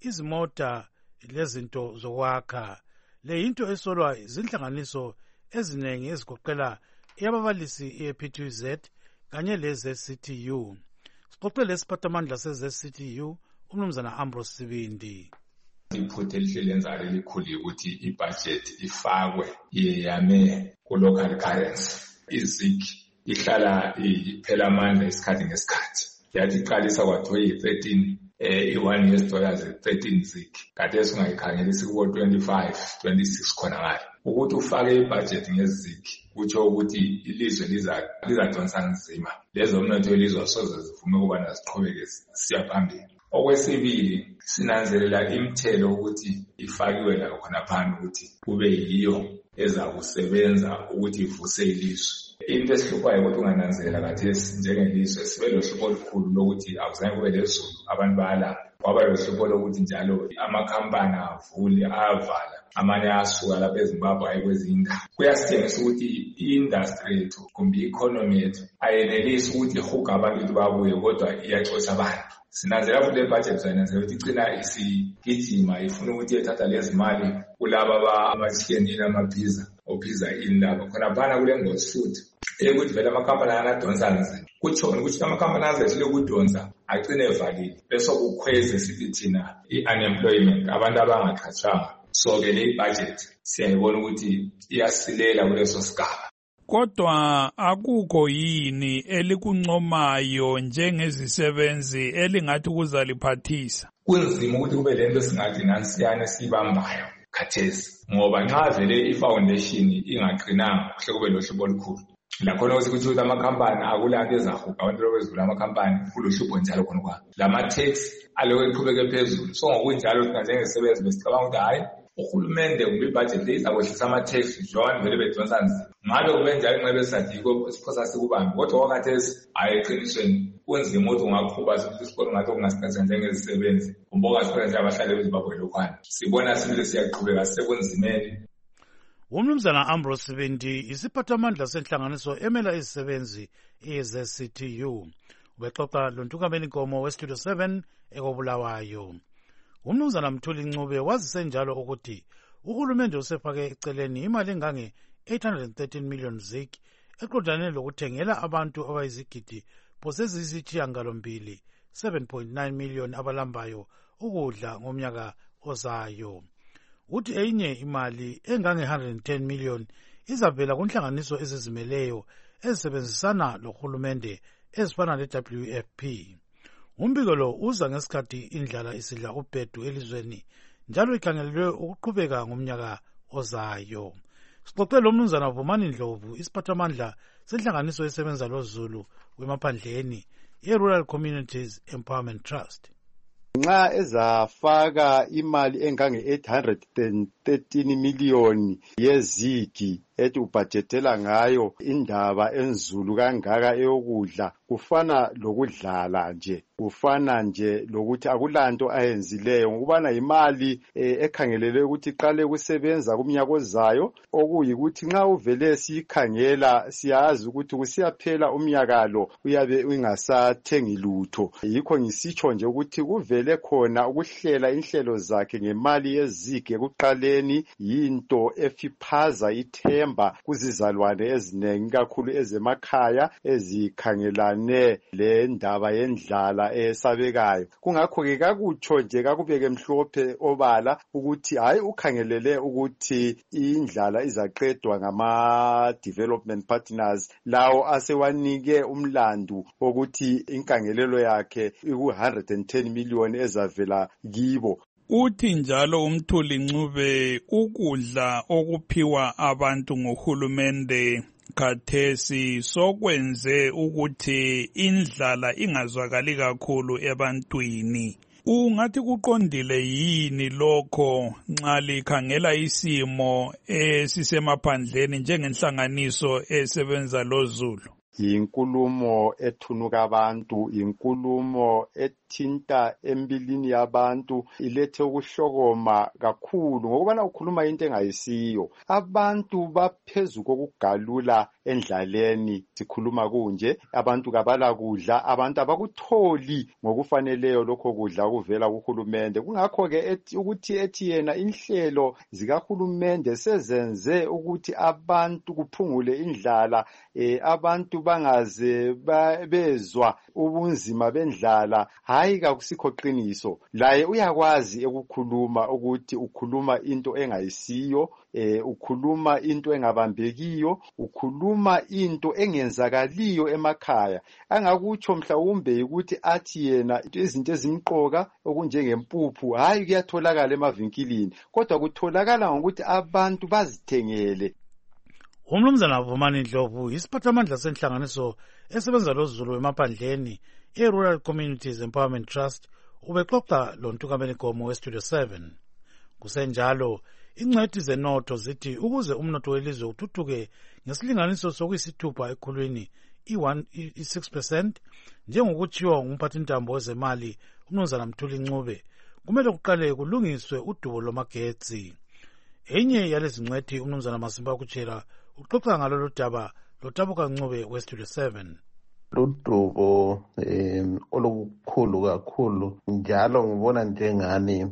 izimota lezinto zokwakha. Le yinto esolwa izinhlanganiso eziningi ezigoqela eyababalisi e-P T Z kanye leze C T U. Siqoqele isiphathamandla seze C T U umnumzana Ambrose Sibindi. Iphuthe elihle lenzalo elikhulu ukuthi ibudget ifakwe iyame ku-local currency. Iziki ihlala iphela amandla isikhathi ngesikhathi. Yathi iqalisa kwa thirteen eh i-one US dollars thirteen ziki. Kade singayikhangelisi kubo twenty-five twenty-six khona ngale. Ukuthi ufake ibudget ngeziki kutsho ukuthi ilizwe liza lizadonsa nzima. Lezo mnotho elizwe soze zivume kuba naziqhubeke siya phambili. Okwesibili sinanzelela imithelo ukuthi ifakiwe la khona phansi ukuthi kube yiyo ezakusebenza ukuthi ivuse ilizwe. Into esihluphayo ukuthi ungananzelela kathesi njengelizwe sibe lohlupho olukhulu lokuthi akuzange kube lezulu abantu bayalapha. Kwaba lohlupho lokuthi njalo amakhampani avule ayavala, amanye asuka lapha eZimbabwe aye kwezinye indawo. Kuyasitshengisa ukuthi i-industry yethu kumbe i-economy yethu ayenelisi ukuthi ihuga abantu ukuthi babuye kodwa iyaxosha abantu. Sinanzela futhi le budget zanezela ukuthi igcina isigijima ifuna ukuthi ethatha lezi mali kulaba ba ama-chicken namapizza opizza indaba khona bana kule ngozi futhi ukuthi vele amakhampani anadonsa nzima. Kutshona ukuthi amakhampani azehlile ukudonsa agcine evalile bese kukhweze sithi thina i-unemployment abantu abangaqhatshwanga. So-ke le budget siyayibona ukuthi iyasilela kuleso sigaba. Kodwa akukho yini elikuncomayo njengezisebenzi elingathi kuzaliphathisa? Kunzima ukuthi kube lento singathi nansiyane sibambayo khathesi ngoba nxa vele i-foundation ingaqinanga kuhle kube lohlupho olukhulu. Lakhona ukuthi amakhampani akulanto ezahuga abantu bezivula amakhampani kulohlupho njalo khona kwa. Lama-tax aloku eqhubeke phezulu. So ngokunjalo thina njengezisebenzi besicabanga ukuthi hayi uhulumende kumbe ibudget le izakwehlisa ama-tax njengoba vele bedonsa nzima. Ngabe kube njalo nxa besathi siphosa sikubambe kodwa kwakhathesi hayi eqinisweni kunzima ukuthi ungaqhuba sikolo ngathi okungasikhathi njengezisebenzi kumbe okasikhona nje abahlale beZimbabwe lokhwana. Sibona sibile siyaqhubeka sisebunzimeni. Umnumzana Ambrose Sibindi isiphathamandla senhlanganiso emela izisebenzi eze-C T U. ubexoxa lontukameni Nkomo westudio seven ekobulawayo. Umnumzana Mthuli Ncube wazise njalo ukuthi uhulumende usefake eceleni imali engange eight hundred thirteen million zik eqondane lokuthengela abantu abayizigidi posezisithiyangalombili seven point nine million abalambayo ukudla ngomnyaka ozayo. Uthi enye imali engange one hundred ten million izavela kunhlanganiso ezizimeleyo ezisebenzisana lohulumende ezifana le-W F P. Umbiko lo uza ngesikhathi indlala isidla ubhedu elizweni njalo ikhangelelwe ukuqhubeka ngomnyaka ozayo. Sixoxe lo mnumzana Vumani Ndlovu, isiphathamandla senhlanganiso esebenza loZulu kwemaphandleni i-Rural Communities Empowerment Trust. Nxa ezafaka imali engange eight hundred thirteen million yezigi ethi ubhajetela ngayo indaba enzulu kangaka eyokudla, kufana lokudlala nje, kufana nje lokuthi akulanto ayenzileyo ngokubana imali eh, ekhangelelwe ukuthi iqale kusebenza kumnyaka ozayo, okuyikuthi nxa uvele sikhangela siyazi ukuthi kusiyaphela umnyaka lo uyabe ungasathengi lutho. Yikho ngisitsho nje ukuthi kuvele khona ukuhlela inhlelo zakhe ngemali yezigi ekuqaleni yinto efiphaza ithemba kuzizalwane ezinengi kakhulu ezemakhaya ezikhangelane le ndaba yendlala esabekayo. Kungakho ke kakutsho nje kakubeke mhlophe obala ukuthi hayi ukhangelele ukuthi indlala izaqedwa ngama development partners lawo asewanike umlandu ukuthi inkangelelo yakhe iku one hundred ten million ezavela kibo. Uthi njalo uMthuli Ncube ukudla okuphiwa abantu ngohulumende khathesi sokwenze ukuthi indlala ingazwakali kakhulu ebantwini. Ungathi kuqondile yini lokho nxa likhangela isimo esisemaphandleni njengenhlanganiso esebenza loZulu? Yinkulumo ethunuka abantu, inkulumo ethinta embilini yabantu, ilethe ukuhlokoma kakhulu ngokubana ukhuluma into engayisiyo. Abantu baphezulu kokugalula endlaleni, sikhuluma kunje, abantu kabala kudla, abantu abakutholi ngokufaneleyo lokho kudla okuvela kuhulumende. Kungakho ke ukuthi ethi yena inhlelo zikahulumende sezenze ukuthi abantu kuphungule indlala, eh, abantu bangaze bezwa ubunzima bendlala. Hayi kakusikho qiniso. Laye uyakwazi ukukhuluma ukuthi ukhuluma into engayisiyo, eh, ukhuluma into engabambekiyo, ukhuluma into engenzakaliyo emakhaya. Angakutsho mhlawumbe ukuthi athi yena izinto ezimqoka okunjengempuphu hayi kuyatholakala emavinkilini, kodwa kutholakala ngokuthi abantu bazithengele. Umnumzana Vumani Ndlovu, isiphathamandla senhlanganiso esebenza loZulu emaphandleni i-Rural Communities Empowerment Trust, ubexoxa lontukameni Nkomo westudio seven. Kusenjalo, ingcwethi zenotho zithi ukuze umnotho welizwe uthuthuke ngesilinganiso sokuyisithupha ekhulwini i six percent, njengokutshiwo ngumphathintambo wezemali umnumzana Mthuli Ncube, kumele kuqale kulungiswe udubo lwamagetsi. Enye yalezi ngcwethi umnumzana Masimba Kuchera uxoxa ngalolu daba loTabuka Ncube westudio seven. Ludubo um olukhulu kakhulu njalo ngibona njengani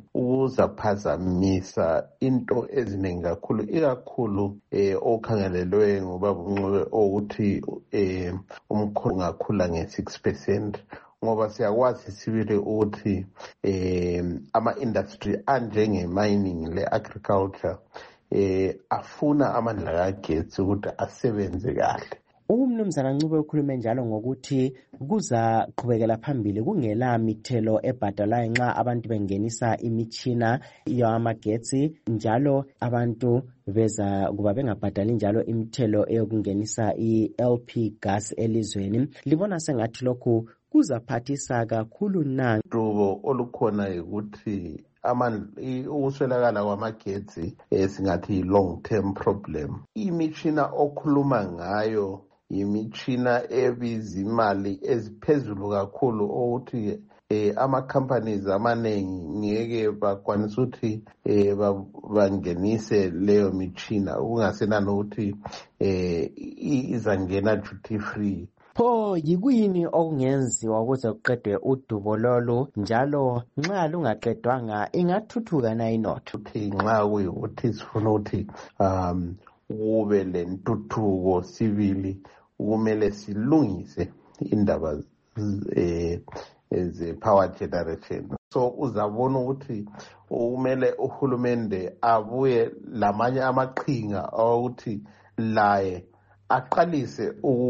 ukuzaphazamisa into eziningi kakhulu, ikakhulu eh okhangelelwe ngoba Ncube ukuthi eh umkhulu ngakhula nge six percent, ngoba siyakwazi sibili ukuthi eh ama industry anjenge mining le agriculture eh afuna amandla kagetsi ukuthi asebenze kahle. Umnumzana Ncube ukhulume njalo ngokuthi kuza qhubekela phambili kungela mithelo ebhadalayo nxa abantu bengenisa imitshina yamagetsi, njalo abantu beza kuba bengabhadali njalo imithelo eyokungenisa i-L P gas elizweni. Libona sengathi lokhu kuzaphathisa kakhulu na? Udubo olukhona ukuthi ukuswelakala kwamagetsi esingathi long term problem. Imitshina okhuluma ngayo imitshina ebiza imali eziphezulu kakhulu ukuthi eh ama companies amanengi ngeke bakwanisa ukuthi eh bangenise leyo mitshina, kungasena nokuthi eh izangena duty free. Pho yikuyini okungenziwa ukuze kuqedwe udubo lolu njalo nxa lungaqedwanga ingathuthuka na inotho? Nxa kuyikuthi sifuna ukuthi um kube lentuthuko sibili kumele silungise indaba eh ze-power generation. So uzabona ukuthi kumele uhulumende abuye lamanye amaqhinga ukuthi laye aqalise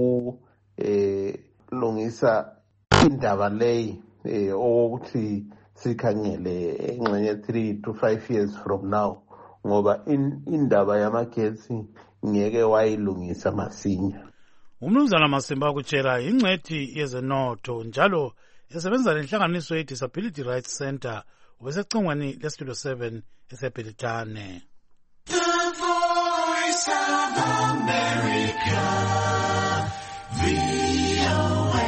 ukulungisa indaba leyi ukuthi sikhangele engxenye three to five years from now, ngoba indaba yamagetsi ngeke wayilungisa masinya. Umnumzana Masimba kutshela ingcwethi yezenotho njalo esebenza lenhlanganiso ye-Disability Rights Center ubesecingweni lestudio seven esebhelitane. The Voice of America, V O A.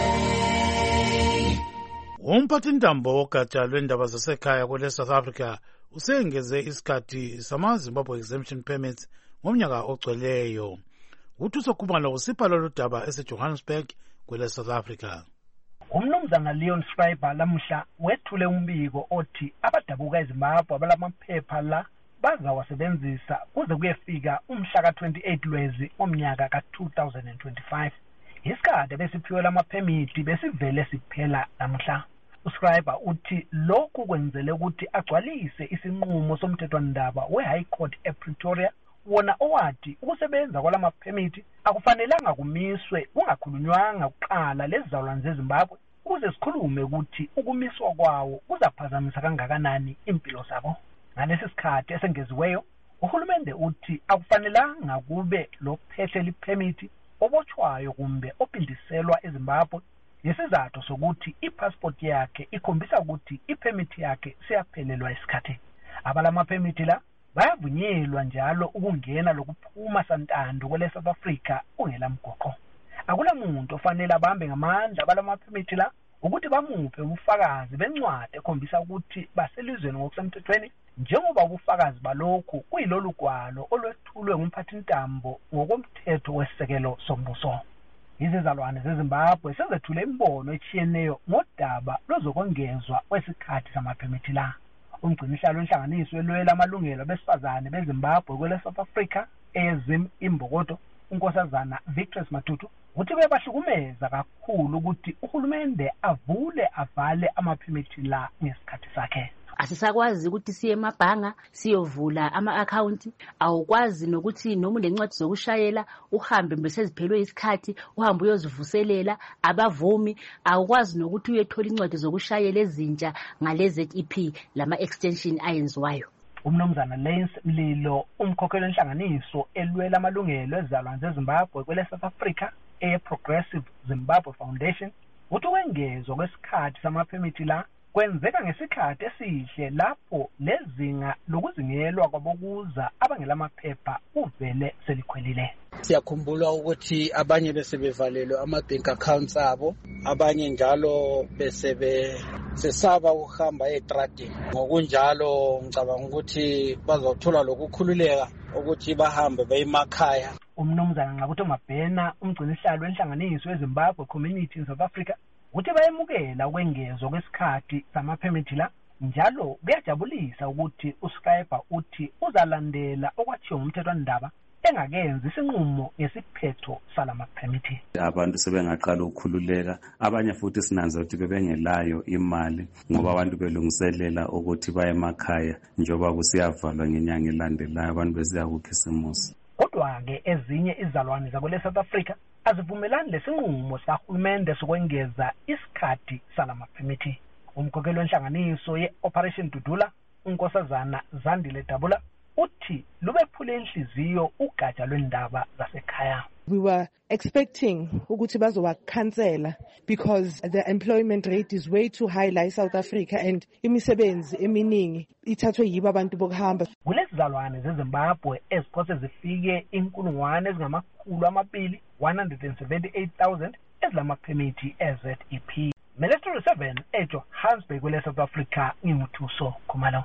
Umphathintambo wogatsha lwendaba zasekhaya kwele South Africa usengeze isikhathi sama-Zimbabwe exemption permits ngomnyaka ogcweleyo. Uthuso Khumalo usipha lolu daba eseJohannesburg kwele South Africa. Umnumzana Leon Schreiber lamuhla wethule umbiko othi abadabuka eZimbabwe abalamaphepha la bazawasebenzisa kuze kuyefika umhla ka twenty-eight Lwezi omnyaka ka two thousand twenty-five. Isikade besiphiwe lamaphemiti besivele siphela namuhla. uSchreiber uthi lokhu kwenzele ukuthi agcwalise isinqumo somthethwandaba we-High Court ePretoria wona owathi ukusebenza kwalamaphemiti akufanelanga kumiswe ungakhulunywanga kuqala lezizalwane zeZimbabwe ukuze sikhulume ukuthi ukumiswa kwawo kuzaphazamisa kangakanani impilo zabo. Ngalesi sikhathi esengeziweyo uhulumende uthi akufanelanga kube lophethe liphemiti obotshwayo kumbe opindiselwa eZimbabwe ngesizathu sokuthi ipassport yakhe ikhombisa ukuthi iphemiti yakhe siyaphelelwa isikhathi. Abalamaphemiti la bayavunyelwa njalo ukungena lokuphuma santando kwele South Africa ungela mgoqo. Akula muntu ofanele abambe ngamandla abalamaphemiti la ukuthi bamuphe ubufakazi bencwadi ekhombisa ukuthi baselizweni ngokusemthethweni njengoba ubufakazi balokhu kuyilolu gwalo olwethulwe ngumphathintambo ngokomthetho wesisekelo sombuso. Izizalwane zeZimbabwe sezethule imbono etshiyeneyo ngodaba lozokongezwa kwesikhathi samaphemiti la. Umgcinisihlalo wenhlanganiso elwela amalungelo abesifazane beZimbabwe kwele South Africa ezim imbokodo unkosazana Victorious Matutu uthi bebahlukumeza kakhulu ukuthi uhulumende avule avale amaphemiti la ngesikhathi sakhe. Asisakwazi ukuthi siye emabhanga siyovula ama-account, awukwazi nokuthi noma unencwadi zokushayela uhambe beseziphelwe isikhathi uhambe uyozivuselela abavumi, awukwazi nokuthi uyethola incwadi zokushayela ezintsha ngale Z E P lama extension ayenziwayo. Umnumzana Lance Mlilo umkhokheli wenhlanganiso elwela amalungelo ezizalwane zeZimbabwe kwele South Africa e-Progressive Zimbabwe Foundation uthi ukwengezwa kwesikhathi samaphemiti la kwenzeka ngesikhathi esihle lapho lezinga lokuzingelwa kwabokuza abangelamaphepha uvele selikhwelile. Siyakhumbula ukuthi abanye besebevalelwe ama-bank accounts abo, abanye njalo besebe sesaba ukuhamba etradini. Ngokunjalo ngicabanga ukuthi bazothola lokukhululeka ukuthi bahambe beyemakhaya. Umnumzana Nqakuthi Mabhena umgcinisihlalo wenhlanganiso weZimbabwe Community in South Africa uthi bayemukela ukwengezwa kwesikhathi samaphemiti la njalo kuyajabulisa ukuthi uSchreiber uthi uzalandela okwathiwa ngumthethwandaba engakenzi isinqumo ngesiphetho salamaphemiti. Abantu sebengaqala ukukhululeka, abanye futhi sinanza ukuthi bebengelayo imali ngoba abantu belungiselela ukuthi baye emakhaya njengoba kusiyavalwa ngenyanga elandelayo abantu besiyakukhisimusi. Kodwa-ke ezinye izalwane zakwele South Africa azivumelani lesinqumo sahulumende sokwengeza isikhathi salamaphemiti. Umkhokheli wenhlanganiso ye-Operation Dudula unkosazana Zandile Dabula uthi lubephule inhliziyo ugatsha lwendaba zasekhaya. We were expecting ukuthi bazowakhansela because the employment rate is way too high la South Africa and imisebenzi eminingi ithathwe yibo abantu bokuhamba. Kulezizalwane zeZimbabwe eziphose zifike inkulungwane ezingamakhulu amabili one hundred seventy-eight thousand ezilamaphemiti e-Z E P. Melestro seven eJohannesburg kwele South Africa ngimuthuso Khumalo.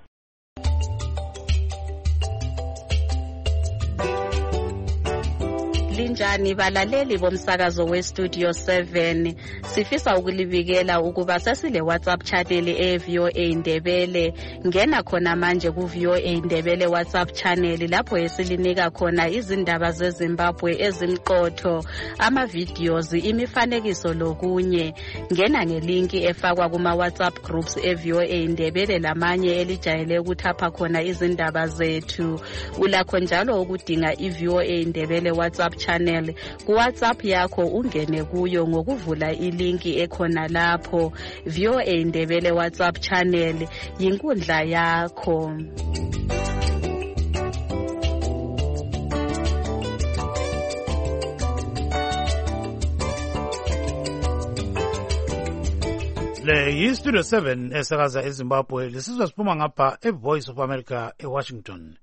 Linjani balaleli bomsakazo we-Studio seven. Sifisa ukulibikela ukuba sesile WhatsApp channel e-V O A Ndebele. Ngena khona manje ku-V O A Ndebele WhatsApp channel lapho esilinika khona izindaba zeZimbabwe ezimqotho, ama-videos, imifanekiso lokunye. Ngena ngelinki efakwa kuma-WhatsApp groups e-V O A Ndebele lamanye elijayele ukuthapha khona izindaba zethu. Ulakho njalo ukudinga i-V O A Ndebele WhatsApp channel ku WhatsApp yakho ungene kuyo ngokuvula ilinki ekhona lapho. V O A Ndebele WhatsApp channel yinkundla yakho. Le yi-Studio seven esakaza eZimbabwe lisizwa siphuma ngapha e-Voice of America eWashington.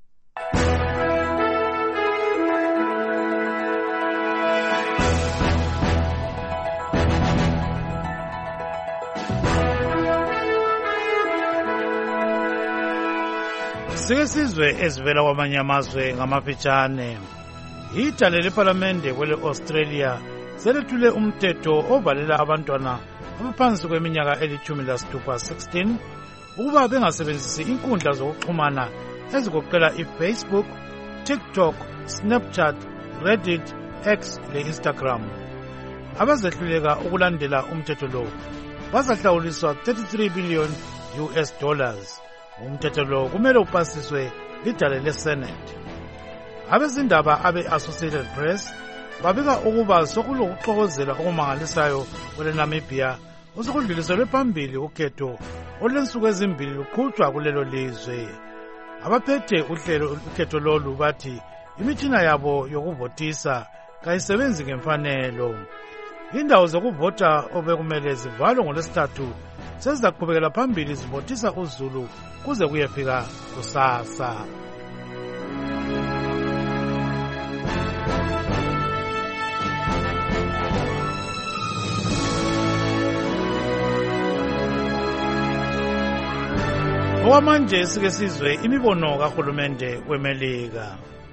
Sike sizwe ezivela kwamanye amazwe ngamafitshane. Ijale lePhalamende kwele Australia selethule umthetho ovalela abantwana abaphansi kweminyaka elithumi lasithupha sixteen ukuba bengasebenzisi inkundla zokuxhumana ezigoqela iFacebook, TikTok, Snapchat, Reddit, X le-Instagram. Abazehluleka ukulandela umthetho lo bazahlawuliswa thirty-three billion U S dollars. Umthetho lo kumele upasiswe lidale leSenate. Abezindaba abe-Associated Press babika ukuba sokulokuxokozela okumangalisayo kwele Namibia osokudluliselwe phambili ukhetho olwensuku ezimbili luqhutshwa kulelo lizwe. Abaphethe uhlelo ukhetho lolu bathi imitshina yabo yokuvotisa kayisebenzi ngemfanelo. Indawo zokuvota obekumele zivalwe ngolwesithathu sezizaqhubekela phambili zivotisa uZulu kuze kuyefika kusasa. Okwamanje sike sizwe imibono kahulumende weMelika.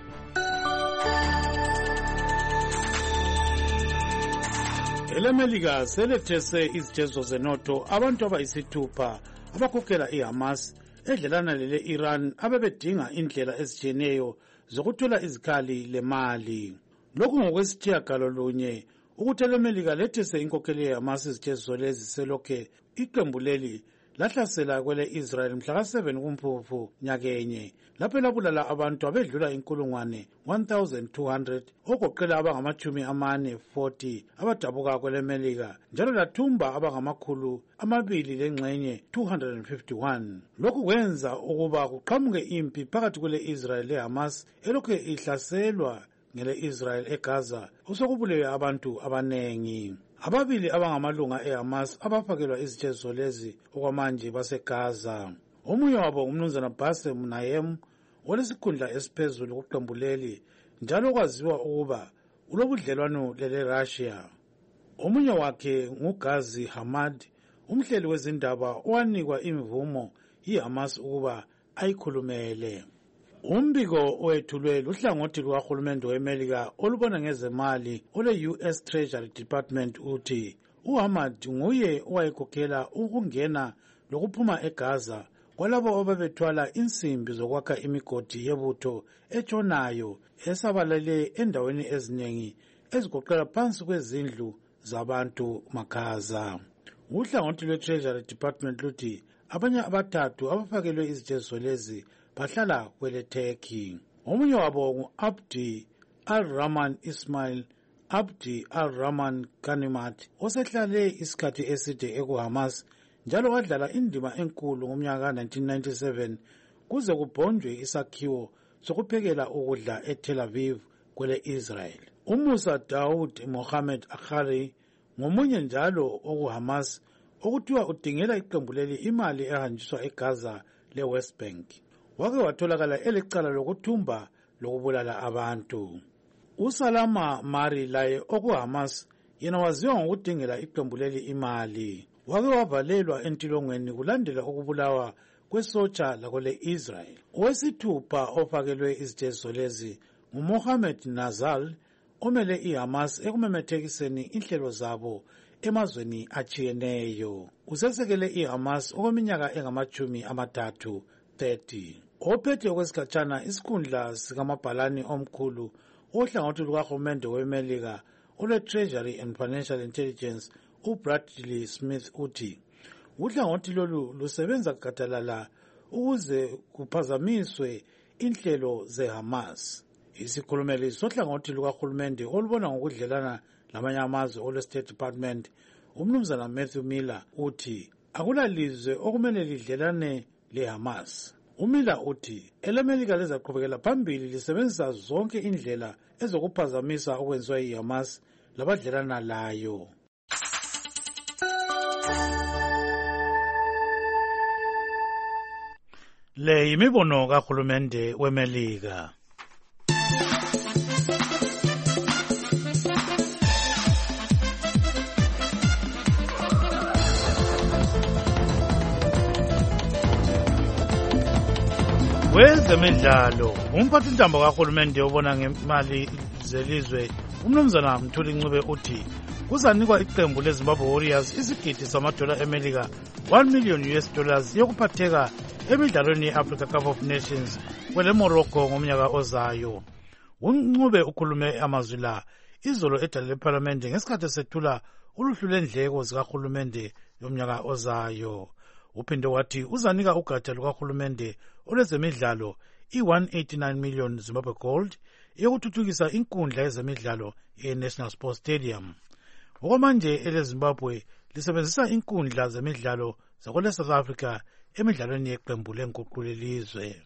EleMelika selethese izitezo zenotho abantu abayisithupha abakhokhela iHamas edlelana lele Iran abebedinga indlela ezitshiyeneyo zokuthola izikhali lemali. Lokhu ngokwesithiyagalolunye ukuthi eleMelika lethese inkokheli yeHamas izitezo lezi selokhe iqembu leli lahlasela kwele Israel mhla ka seven kuMfumfu nyakenye lapho labulala abantu abedlula inkulungwane one thousand two hundred ogoqela abangamachumi amane forty abadabuka kwele Melika njalo lathumba abangamakhulu amabili lengxenye two hundred fifty-one. Lokhu kwenza ukuba kuqhamuke impi phakathi kwele Israel leHamas elokhu ihlaselwa ngele Israel eGaza osokubulewe abantu abanengi. Ababili abangamalunga eHamas abafakelwa izitezo lezi okwamanje baseGaza. Omunye wabo umnumzana Bassem Naim olesikhundla esiphezulu kuqembu leli njalo kwaziwa ukuba ulobudlelwano lele Russia. Omunye wakhe nguGhazi Hamad, umhleli wezindaba owanikwa imvumo yiHamas ukuba ayikhulumele. Umbiko owethulwe luhlangothi lukahulumende weMelika olubona ngezemali ole U S Treasury Department uthi uHamad nguye owayekhokhela ukungena lokuphuma eGaza kwalabo ababethwala insimbi zokwakha imigodi yebutho etshonayo esabalele endaweni eziningi ezigoqela phansi kwezindlu zabantu maKhaza. Uhlangothi lwe-Treasury Department luthi abanye abathathu abafakelwe izitezo lezi bahlala kwele Turkey. Omunye wabo ngu-Abdi al-Rahman Ismail Abdi al-Rahman Ganimat osehlale isikhathi eside ekuHamas njalo wadlala indima enkulu ngomnyaka nineteen ninety-seven kuze kubhonjwe isakhiwo sokuphekela ukudla eTel Aviv kwele Israel. UMusa Daoud Mohammed Akhari ngomunye njalo okuHamas okuthiwa udingela iqembu leli imali ehanjiswa eGaza leWest Bank. Wake watholakala elecala lokuthumba lokubulala abantu. USalama Mari laye okuHamas yena waziwa ngokudingela iqembu leli imali. Wake wavalelwa entilongweni kulandela ukubulawa kwesotsha lakole Israel. Owesithupha ofakelwe izitezo lezi nguMohammed Nazal omele iHamas ekumemethekiseni inhlelo zabo emazweni achiyeneyo. Usesekele iHamas okweminyaka engamachumi amathathu thirty. Ophethe okwesikhatshana isikhundla sikamabhalani omkhulu ohlangothi lukahulumende weMelika olwe-Treasury and Financial Intelligence uBradley Smith uthi uhlangothi lolu lusebenza gadalala ukuze kuphazamiswe inhlelo zeHamas. Isikhulumeli sohlangothi lukahulumende olubona ngokudlelana lamanye amazwe olwe-State Department umnumzana Matthew Miller uthi akulalizwe okumele lidlelane leHamas. uMiller uthi elemelika lizaqhubekela phambili lisebenzisa zonke indlela ezokuphazamisa okwenziwa yiHamas labadlelana layo. Le yimibono kahulumende weMelika. Kwezemidlalo, umphathintambo kahulumende obona ngemali zelizwe umnumzana Mthuli Ncube uthi kuzanikwa iqembu leZimbabwe Warriors isigidi samadola eMelika one million U S dollars yokuphatheka emidlalweni ye-Africa Cup of Nations kwele Morocco ngomnyaka ozayo. uNcube ukhulume amazwi la izolo edale leParliament ngesikhathi sethula uluhlu lendleko zikahulumende yomnyaka ozayo. Uphinde wathi uzanika ugatsha lukahulumende olwezemidlalo i-one eighty-nine million Zimbabwe gold yokuthuthukisa inkundla yezemidlalo ye-National Sports Stadium. Okwamanje eleZimbabwe lisebenzisa inkundla zemidlalo zakwele South Africa emidlalweni yeqembu lenguqulo lelizwe.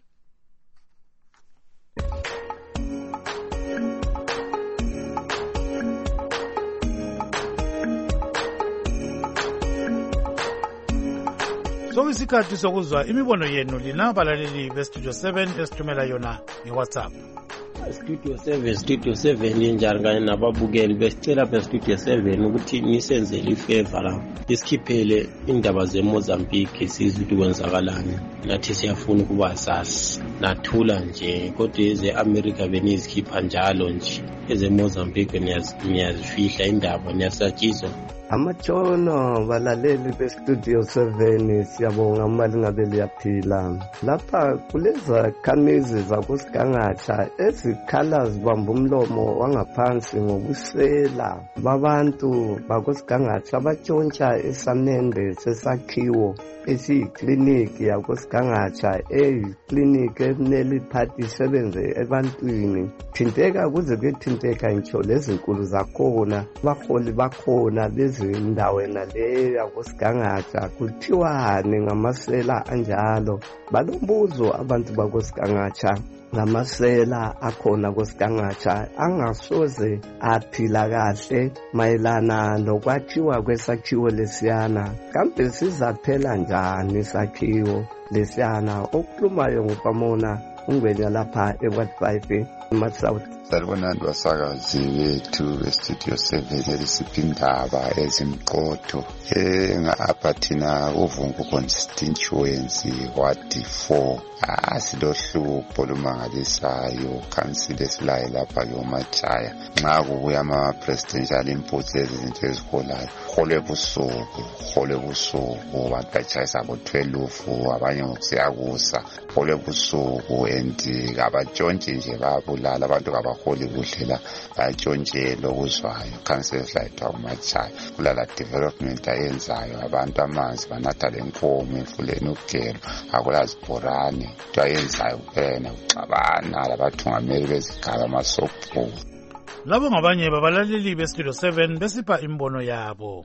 Sokuyisikhathi sokuzwa imibono yenu lina balaleli bestudio seven esithumela yona ngeWhatsApp. Studio seven Studio seven injani kanye nababukeli besicela be Studio seven ukuthi nisenzele ifavor la isikhiphele indaba zeMozambique sizwe ukuthi kwenzakalani nathi siyafuna ukuba sasi nathula nje kodwa ezeAmerica benizikhipha njalo nje ezeMozambique niyazifihla indaba niyasatshizwa. Amatshono balaleli bestudio seven siyabonga mali ngabe liyaphila lapha kuleza khamizi zakusigangatha ezikhala zibamba umlomo wangaphansi ngokusela babantu bakusigangatha abatshontsha esamende sesakhiwo esiyikliniki yakusigangatha eyikliniki ekumele iphathi isebenze ebantwini thinteka kuze kuyethinteka ngitsho lezinkulu zakhona baholi bakhona lezi indaweni leyo yakusigangatha kuthiwani ngamasela anjalo balombuzo abantu bakusigangatha ngamasela akhona kusigangatha angasoze aphila kahle mayelana nokwathiwa kwesakhiwo lesiyana kambe sizaphela njani isakhiwo lesiyana okukhulumayo ngopamona ungwenya lapha eWard five eMatsouth. Salibonani basakazi bethu estudio seven elisipha indaba ezimqotho enga-aphathina uvungu constituency ward four. Asilohlupho lumangalisayo khansile esilayo lapha yoMatshaya nxa kubuya ama-presidential imports ezizinto eziholayo hole busuku hole busuku abantu batshayisa bo-twelve abanye ngokusiyakusa hole busuku and kabatshontshe nje bayabulala abantu kabaholi kuhle la bayatshontshelwa okuzwayo khansile esilayo ethiwa uMatshaya kulala development ayenzayo abantu amanzi banatha lenkomo emfuleni ukugelo akulazibhorane into ayenzayo kuphela uxabana labathungameli bezigaba amasopho. Labo ngabanye babalaleli bestudio seven besipha imbono yabo.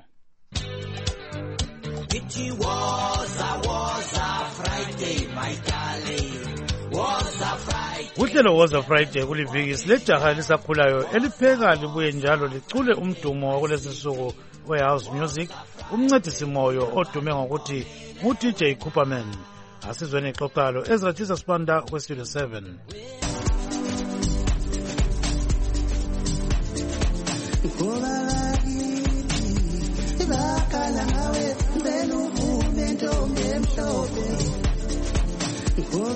It was a was a Friday my darling was a Friday. Uhlelo was a Friday kuliviki silejaha lisakhulayo elipheka libuye njalo licule umdumo wakulesisuku we-house music umncedisi moyo odume ngokuthi ngu-D J Cooperman. Asizweni ixoxalo Ezra Jesus Panda kwestudio seven.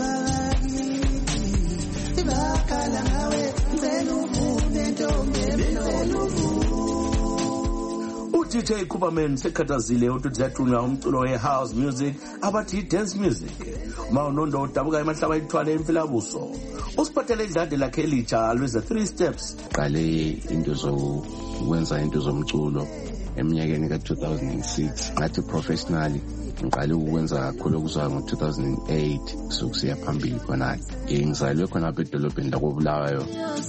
Ibakala ngawe ngicela uvume ntombi u-D J Kuberman sekhathazile ukuthi yathunga umculo we-house music abathi i-dance music. Uma unondo udabuka emahlaba ithwale emfilabuso usiphathele idlade lakhe elitsha lweze three steps. Qale into zokwenza into zomculo eminyakeni ka two thousand six ngathi professionally ngiqale ukwenza kakhulu okuza ngo two thousand eight sokusiya phambili khona ke ngizalwe khona apha edolobheni lakobulawayo.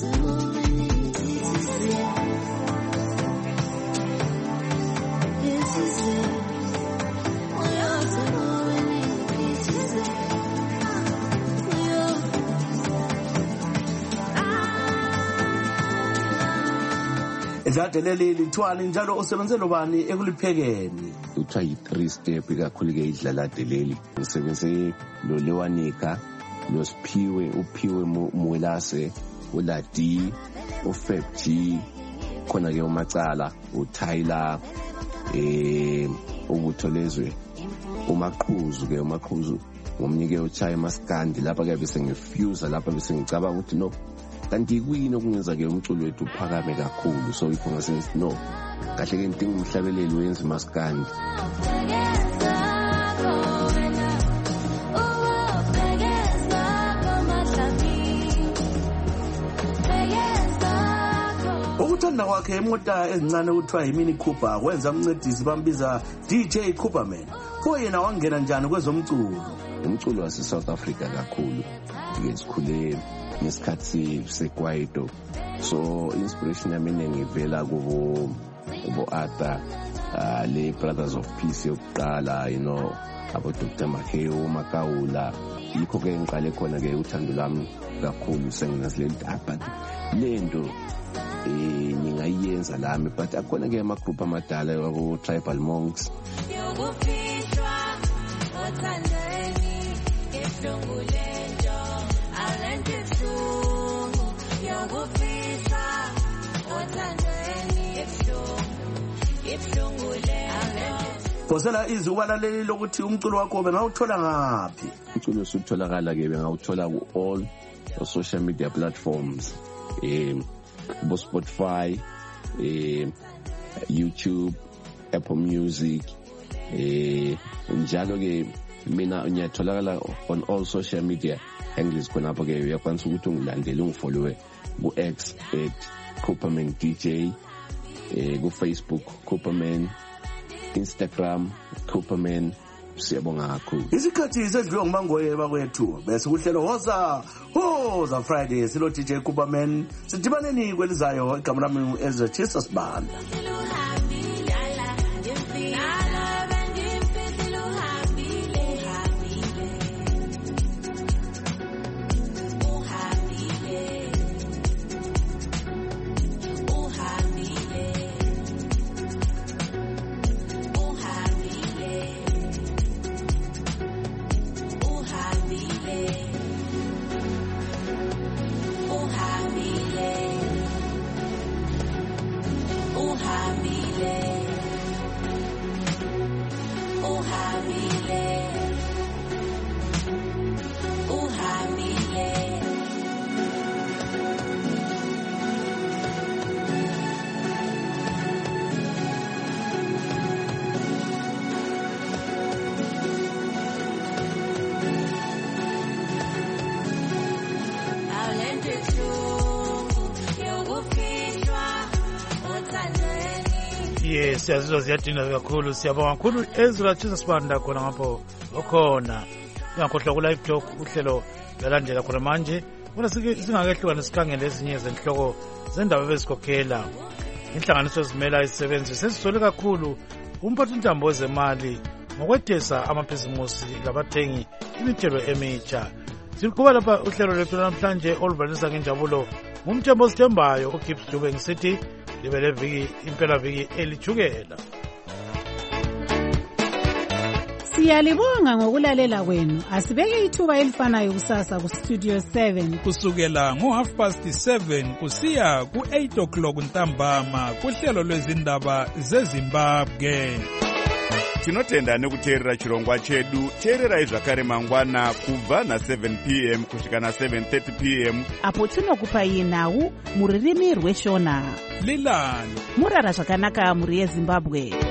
Idlade leli lithwala njalo usebenzele bani ekuliphekeni? Uthiwa yi-three step kakhulu ke idlalade leli. Ngisebenze lo Lewanika, lo Siphiwe, uPhiwe Mwelase, uLadi, uFab G, khona ke uMacala, uTyler, eh ubutholezwe, uMaqhuzu ke uMaqhuzu ngomnike uChaya Maskandi lapha ke bese ngifuse lapha bese ngicabanga ukuthi no kanti kuyini okungenza ke umculo wethu uphakame kakhulu so ikho ngasensi no kahle ke intinga umhlabeleli wenza Maskandi. Ukuthanda kwakhe imota ezincane kuthiwa yimini Cooper kwenza umncedisi bambiza D J Kuberman. Pho yena wangena njani kwezomculo? Umculo wase South Africa kakhulu ngeke sikhule nesikhathi sekwaito so inspiration yami ngivela kubo kubo Arthur uh, le Brothers of Peace yokuqala you know abo Doctor Maheo Makawula yikho ke ngiqale khona ke uthando lami kakhulu senginazile but lento eh ningayenza lami but akhona ke ama group amadala wabo Tribal Monks yokuphishwa othandeni ehlungulento alentsu yokufisa othandeni ehlungulento. Phosela izwi ubalaleli lokuthi umculo wakho bengawuthola ngaphi? Umculo usutholakala ke bengawuthola ku all social media platforms eh bo Spotify, eh YouTube, Apple Music, eh njalo ke mina ngiyatholakala on all social media handles khona apho ke uyakwanisa ukuthi ungilandele ungifollowe ku X at Kuberman D J, eh ku Facebook Kuberman, Instagram Kuberman. Siyabonga kakhulu. Isikhathi sedliwe ngumangoye bakwethu bese uhlelo hoza hoza Friday silo D J Kuberman sidibaneni kwelizayo igama lami Ezra Jesus Banda. Yes, siyazizwa ziyadina kakhulu siyabonga kakhulu Ezra Jesus Banda khona ngapho okhona ngakhohlwa ku live talk uhlelo lalandela khona manje bona singakehlukana nesikhangele ezinye zenhloko zendaba bezikhokhela inhlanganiso ezimela izisebenzi sesisole kakhulu umphathi intambo wezemali ngokwethesa amabhizimusi labathengi imithelo emitsha. Siqhubeka lapha uhlelo lwethu namhlanje oluvalisa ngenjabulo ngumthembo osithembayo uGibbs Dube ngisithi libele viki impela viki elichukela. Siyalibonga ngokulalela kwenu. Asibeke ithuba elifanayo kusasa ku Studio seven kusukela ngo half past seven kusiya ku eight o'clock ntambama kuhlelo lwezindaba zeZimbabwe. tinotenda nekuteerera chirongwa chedu. teererai zvakare mangwana kubva na-seven p m kusvika na-seven thirty p m apo tinokupai nhau muririmi rweshona. lilani murara zvakanaka mhuri yezimbabwe.